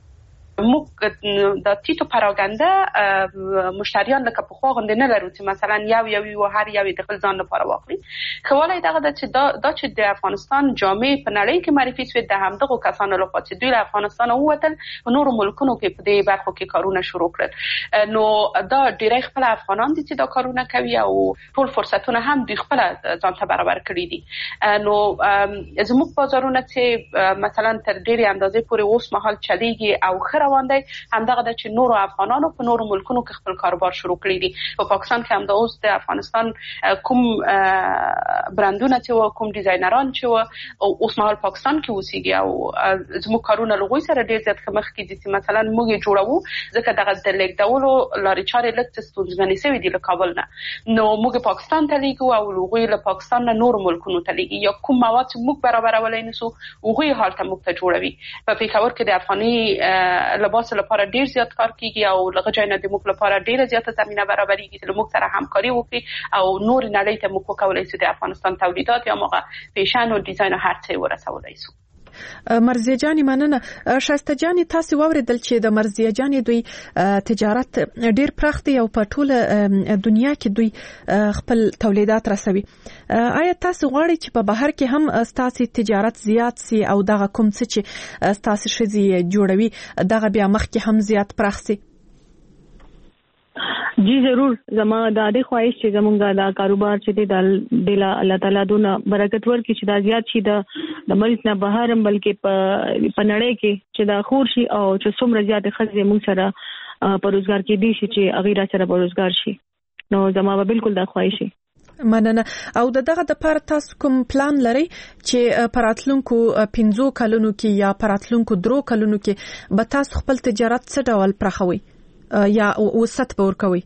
موږ د تیتو پراګنده مشتریان لکه په خو غوندې نه لرو چې مثلا یو هر یو د خپل ځان لپاره واخلي. خواله دغه د چې دا چې د افغانستان جامع په نړۍ کې معرفي شوی د همدغه کسانو لخوا چې دوی له افغانستان ووتل په نورو ملکونو کې په دې برخو کې کارونه شروع کړل. نو دا ډیری خپل افغانان دي چې دا کارونه کوي او ټول فرصتونه هم دوی خپل ځان ته برابر کړی دي. نو زموږ بازارونه چې مثلا تر ډیرې اندازې پورې اوس مهال چلیږي او روان دی همدغه د چې نورو افغانانو په نورو ملکونو کې خپل کاروبار شروع کړی دي. په پاکستان کې هم د اوس د افغانستان کوم برندونه چې کوم ډیزاینران چې او اوس مهال پاکستان کې اوسېږي او زموږ کارونه لغوي سره ډیر زیات مخ کې دي چې مثلا موږ جوړو ځکه دغه د لیکدولو لارې چارې لږ ستونزمنې شوې دي له کابل نه. نو موږ پاکستان ته لیږو او لغوي له پاکستان نه نورو ملکونو ته لیږي یا کوم مواد چې موږ برابرولای نشو هغوی حالت موږ ته جوړوي. په پېښور کې د افغاني لباس لپاره ډیر زیات کار کیږي او لږ ځای نه د موږ لپاره ډیره زیاته زمينه برابرېږي چې موږ سره همکاري وکړي او نور نړۍ ته موږ کولی شو د افغانستان تولیدات یا موږ فیشن او ډیزاین او هر څه ورسولای شو. مرزیه جانی مننه. شایسته جانی تاسو واوریدل چې د مرزیه جانی دوی تجارت ډیر پراخ دی او په ټول دنیا کې دوی خپل تولیدات رسوي. آیا تاسو غواړئ چې په بهر کې هم ستاسو تجارت زیات سي او دغه کوم څه چې ستاسو شذي جوړوي دغه بیا مخکې هم زیات پراخ سي؟ جی ضرور. زما د دې خواهش چې زمونږ دا کاروبار چې د الله تعالی دونه برکت ورکړي چې دا زیات شي د ملک نه بهر هم بلکې په نړۍ کې چې دا خور شي او چې څومره زیات ښځې موږ سره په روزګار کې دي شي چې هغه سره په روزګار شي. نو زما به بالکل دا خواهش شي. مننه. او دغه د پاره تاسو کوم پلان لري چې پراتلونکو 15 کلونو کې یا پراتلونکو 3 کلونو کې به تاسو خپل تجارت څه ډول پراخوي یا وسط پور کوي؟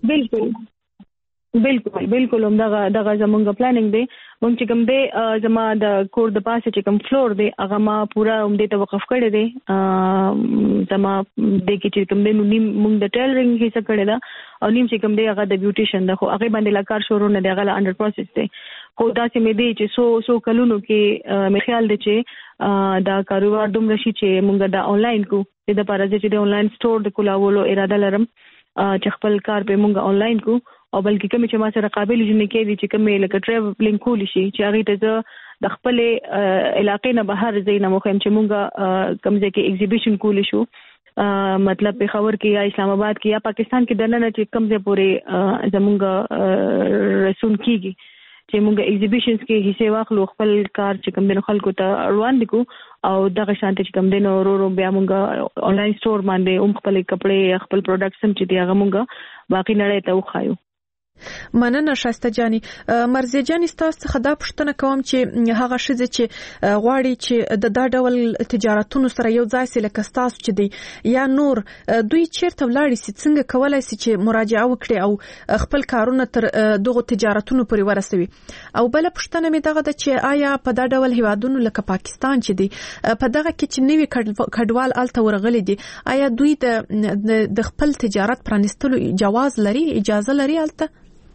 بالکل دغه زمونږ پلانینګ دی. مونږ چې کوم دی زما د کور د پاسه چې کوم فلور دی هغه ما پورا دې ته وقف کړی دی. زما د کې چې کوم دی نو نیم مونږ د ټیلرینګ هیڅ کړی دا او نیم چې کوم دی هغه د بیوټیشن دا خو هغه باندې لا کار شروع نه دی هغه انډر پروسس دی. خو دا چې مې دی چې سو کلونو کې مې خیال دی چې دا کاروبار دومره شي چې مونږ دا آنلاین کو د لپاره چې د آنلاین سٹور د کولولو اراده لرم چې خپل کار په مونږ آنلاین کو او بلکې کوم چې ما سره قابل جن کې دي چې کوم لکه ټریولینګ کول شي چې هغه ته د خپل علاقې نه بهر زینه مخم چې مونږ کوم ځای کې ایگزیبیشن کول شو مطلب په خبر کې یا اسلام آباد کې یا پاکستان کې دنه چې کوم ځای پورې زمونږ رسون کیږي چې مونږ ایگزیبیشنز کې حصے واخلو خپل کار چې کوم د خلکو ته روان دي کو او دغه شانته چې کوم دین ورو بیا مونږ آنلاین سٹور باندې خپل کپڑے خپل پروډکټس هم چې دی هغه مونږ باقي نړۍ ته وخایو. مننه شایسته جانی. مرزیه جانی تاسو څخه دا پوښتنه کوم چې هغه شذ چې غواړي چې د دا ډول تجارتونو سره یو ځای سي لکه تاسو چې دی یا نور دوی چیرته ولاړ سي څنګه کولای سي چې مراجعه وکړي او خپل کارونه تر دغه تجارتونو پورې ورسوي. او بل پوښتنه مې دغه ده چې آیا په دا ډول هیوادونو لکه پاکستان چې دی په دغه کې چې نوی کډوال الته ورغلي دي آیا دوی د خپل تجارت پرانستلو جواز لري اجازه لري الته؟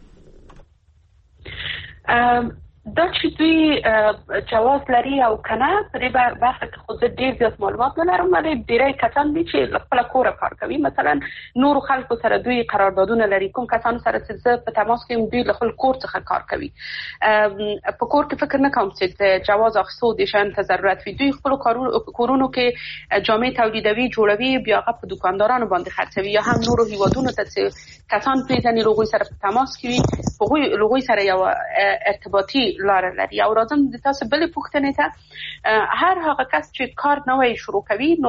دا چې دوی جواز لري او کنه په دې برخه کې خو ډېر زیات معلومات نه لرم ولی ډېری کسان دي چې خپل کور کار کوي. مثلا نور خلکو سره دوی قراردادونه لري کوم کسان سره چې په تماس کې دوی له خپل کور څخه کار کوي. په کور کې فکر نه کوم چې جواز اخیستو د شان ته ضرورت وي. دوی خپل کورونو کې جامې تولیدوي جوړوي بیا هغه په دکاندارانو باندې خرڅوي یا هم نور هیوادونو ته چې کسان پیژني لوګو سره په تماس کې لغوی سره یو ارتباطي لار لري. او راځم د تاسو بلې پوښتنې ته. هر هغه کس چې کار نوی شروع کوي نو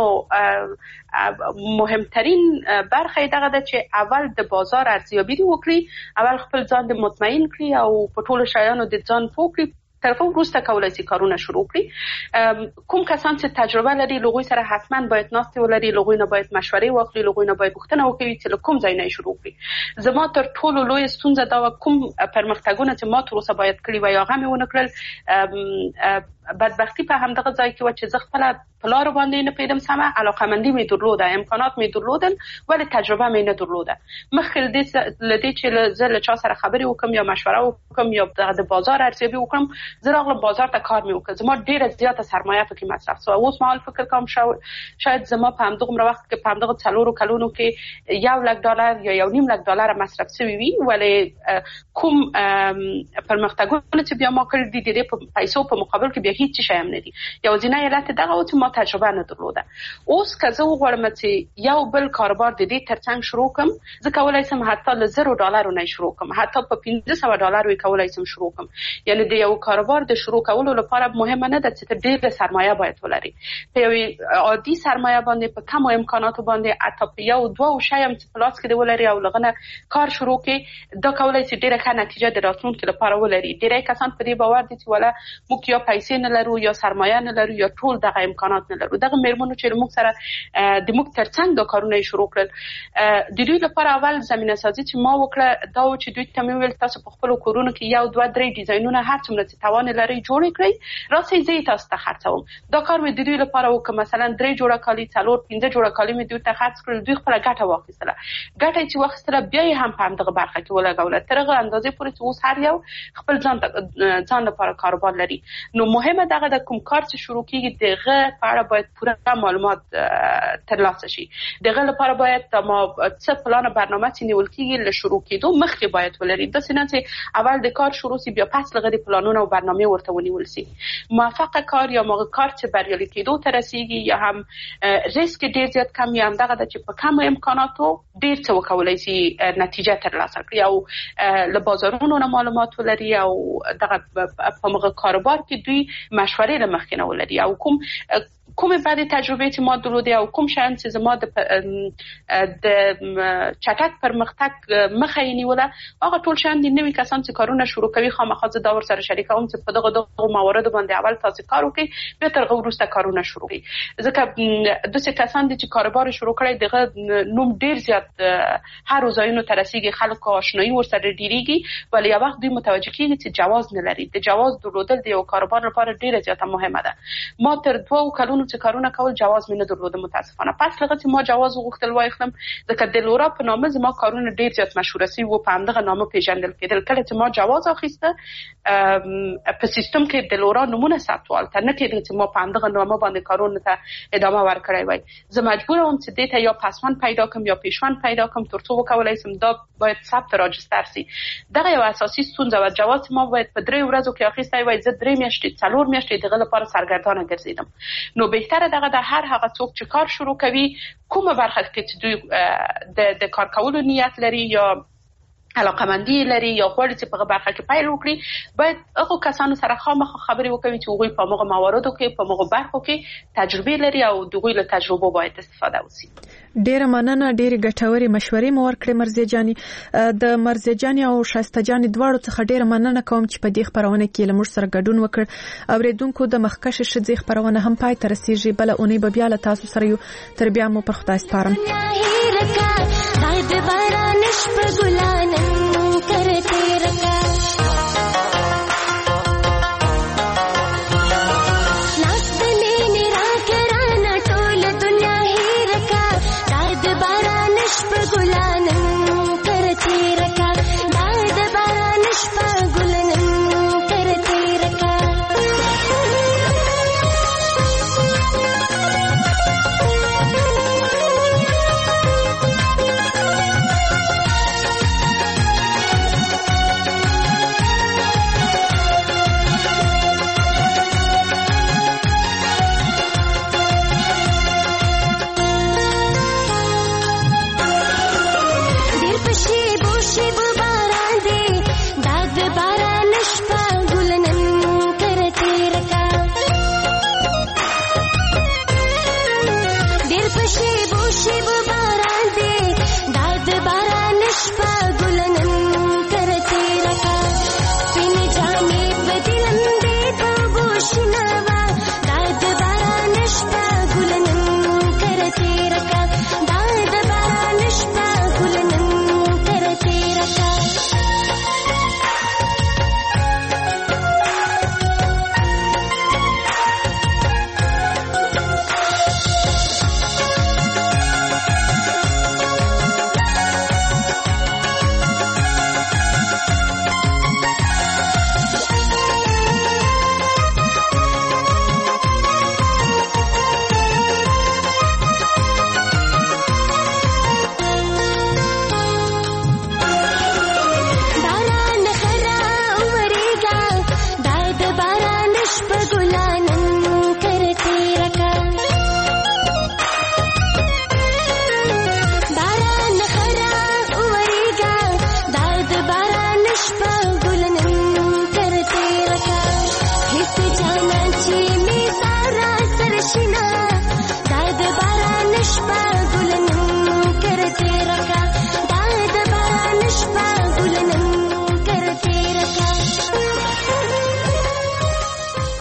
مهمترین برخه دغه ده چې اول د بازار ارزیابي وکړي، اول خپل ځان د مطمئن کړي او په ټولو شیانو د ځان پوه کړي، طرفه وروسته کولای شي کارونه شروع کړي. کوم کسان چې تجربه لري لغوی سره حتما باید ناستې ولري، لغوی نه باید مشورې واخلي، لغوی نه باید پوښتنه وکړي چې له کوم ځای نه شروع کړي. زما تر ټولو لوی ستونزه دا کوم پرمختګونه چې ما تر اوسه باید کړی و یا هغه مې ونه کړل، بدبختی په همدغه ځای کې و چې زه خپل پلار باندې نه پیدم سمه، علاقمندي مې درلوده، امکانات مې درلودل، ولی تجربه مې نه درلوده. مخکې لدې چې زه له چا سره خبرې وکم یا مشوره وکم یا د بازار ارزیابي وکړم، زه راغلم بازار ته کار مې وکړ، زما ډیره زیاته سرمایه پکې مصرف شوه. اوس مهال فکر کوم شاید زما په همدغه وخت کې په همدغه 4 کلونو کې $1,00,000 یا $1,500,000 مصرف شوي وي، ولی کوم پرمختګونه چې بیا ما کړی دي د پیسو په مقابل کې بیا هیڅ شی هم نه دي. یو ځینې علت دغه و چې ما تجربه نه درلوده. اوس که زه وغواړم چې یو بل کاروبار د دې ترڅنګ شروع کړم، زه کولی شم حتی له $0 نه شروع کړم، حتی په $500 کولی شم شروع کړم. یعنی د یو کاروبار د شروع کولو لپاره مهمه نه ده چې ته ډېره سرمایه باید ولري. په یو عادي سرمایه باندې په کمو امکاناتو باندې حتی په یو دوه شی هم چې په لاس کې ولري او لغنه کار شروع کړي، دا کولی شي ډېره ښه نتیجه د راتلونکي لپاره ولري. ډېری کسان په دې باور دي چې ولا موږ یا پیسې نه لرو یا سرمایه نه لرو یا ټول دغه امکانات نه لرو. دغه میرمنو چې موږ سره د موږ ترڅنګ دا کارونه شروع کړل، د دوی لپاره اول زمينه سازي چې ما وکړه دا و چې دوی ته مې ویل تاسو په خپل کورونو کې یو دوه درې ډیزاینونه هر څومره چې توان لري جوړ کړئ، راځي زه تاسو ته خرڅوم. دا کار مې د دوی لپاره وکړ. مثلا 3 جوړه کالي 4-5 جوړه کالي مې دوی ته خرڅ کړل، دوی خپل ګټه واخیستله. ګټه چې واخیستله بیا یې هم په همدغه برخه کې ولګوله تر هغه اندازې پورې چې اوس هر یو خپل ځان لپاره کاروبار لري. نو مهمه دغه د کوم کار چې شروع کیږي دغه په اړه باید پوره معلومات ترلاسه شي. دغه لپاره باید ما څه پلان برنامه چې نیول کیږي له شروع کېدو مخکې باید ولري. د سینه چې اول د کار شروع سي بیا پس لغړي پلانونه او برنامه ورته ونیول سي. موفق کار یا موږ کار چې بریالي کېدو ته رسیږي یا هم ریسک ډیر زیات کم یا هم دغه چې په کم امکاناتو ډیر څه وکولای شي نتیجه ترلاسه کړي او له بازارونو نه معلومات ولري او دغه په موږ کاروبار کې دوی مشورې له مخکې نه ولري او کومه بعد تجربه چې ما درلوده او کوم شان چې زما د چټک پرمختګ مخه یې نیوله، هغه ټول شان دي نوې کسان چې کارونه شروع کوي خامخا زه دا ورسره شریکوم چې په دغه موارد باندې اول تاسو کار وکړئ بیا تر وروسته کارونه شروع کړئ. ځکه دغه کسان دي چې کاروبار شروع کړي دغه نوم ډیر زیات هر ځایونو ته رسیږي، خلک آشنایی ورسره ډیریږي، ولی یو وخت دوی متوجه کیږي چې جواز نه لري. د جواز درلودل د یو کاروبار لپاره ډیره زیاته مهمه ده. ما تر 2 کلونو چې کارونه کول جواز مې نه درلوده متاسفانه. پس لغه چې ما جواز وغوښتل وایخلم ځکه د لورا په نامه زما کارونه ډیر زیات مشهور سي و په همدغه نامه پیژندل کېدل. کله چې ما جواز اخیسته په سیستم کې د لورا نمونه ثبتول ته نه کېدل چې ما په همدغه نامه باندې کارونه ته ادامه ورکړی وای. زه مجبور وم چې دې ته یا پسوند پیدا کوم یا پیشوند پیدا کوم ترڅو وکولای شم دا باید ثبت راجستر سي. دغه یو اساسي ستونزه و. جواز ما باید په 3 ورځو کې اخیسته وای. زه 3 میاشتې 4 میاشتې دغه لپاره سرګردانه ګرځیدم. نو بهتره دغه د هر هغه څوک چې کار شروع کوي کومه برخه کې چې دوی د کار کولو نیت لري یا علاقمندي لري یا غواړي چې په برخه کې پیل وکړي، باید هغه کسانو سره خامخا خبرې وکړي چې هغوی په هغه مواردو کې په هغه برخو کې تجربه لري او دغه له تجربه باید استفاده وشي. ډېر مننه، ډېر ګټوري مشورې مو ورکړې مرزي جاني. د مرزي جاني او شایسته جاني دواړو څخه ډېر مننه کوم چې په دې خبرونه کې له موږ سره ګډون وکړ. اوریدونکو د مخکښ ښځې خبرونه هم پای ته رسیږي. بل اونۍ به بیا له تاسو سره یو. تر بیا مو پر خدای سپارم. شي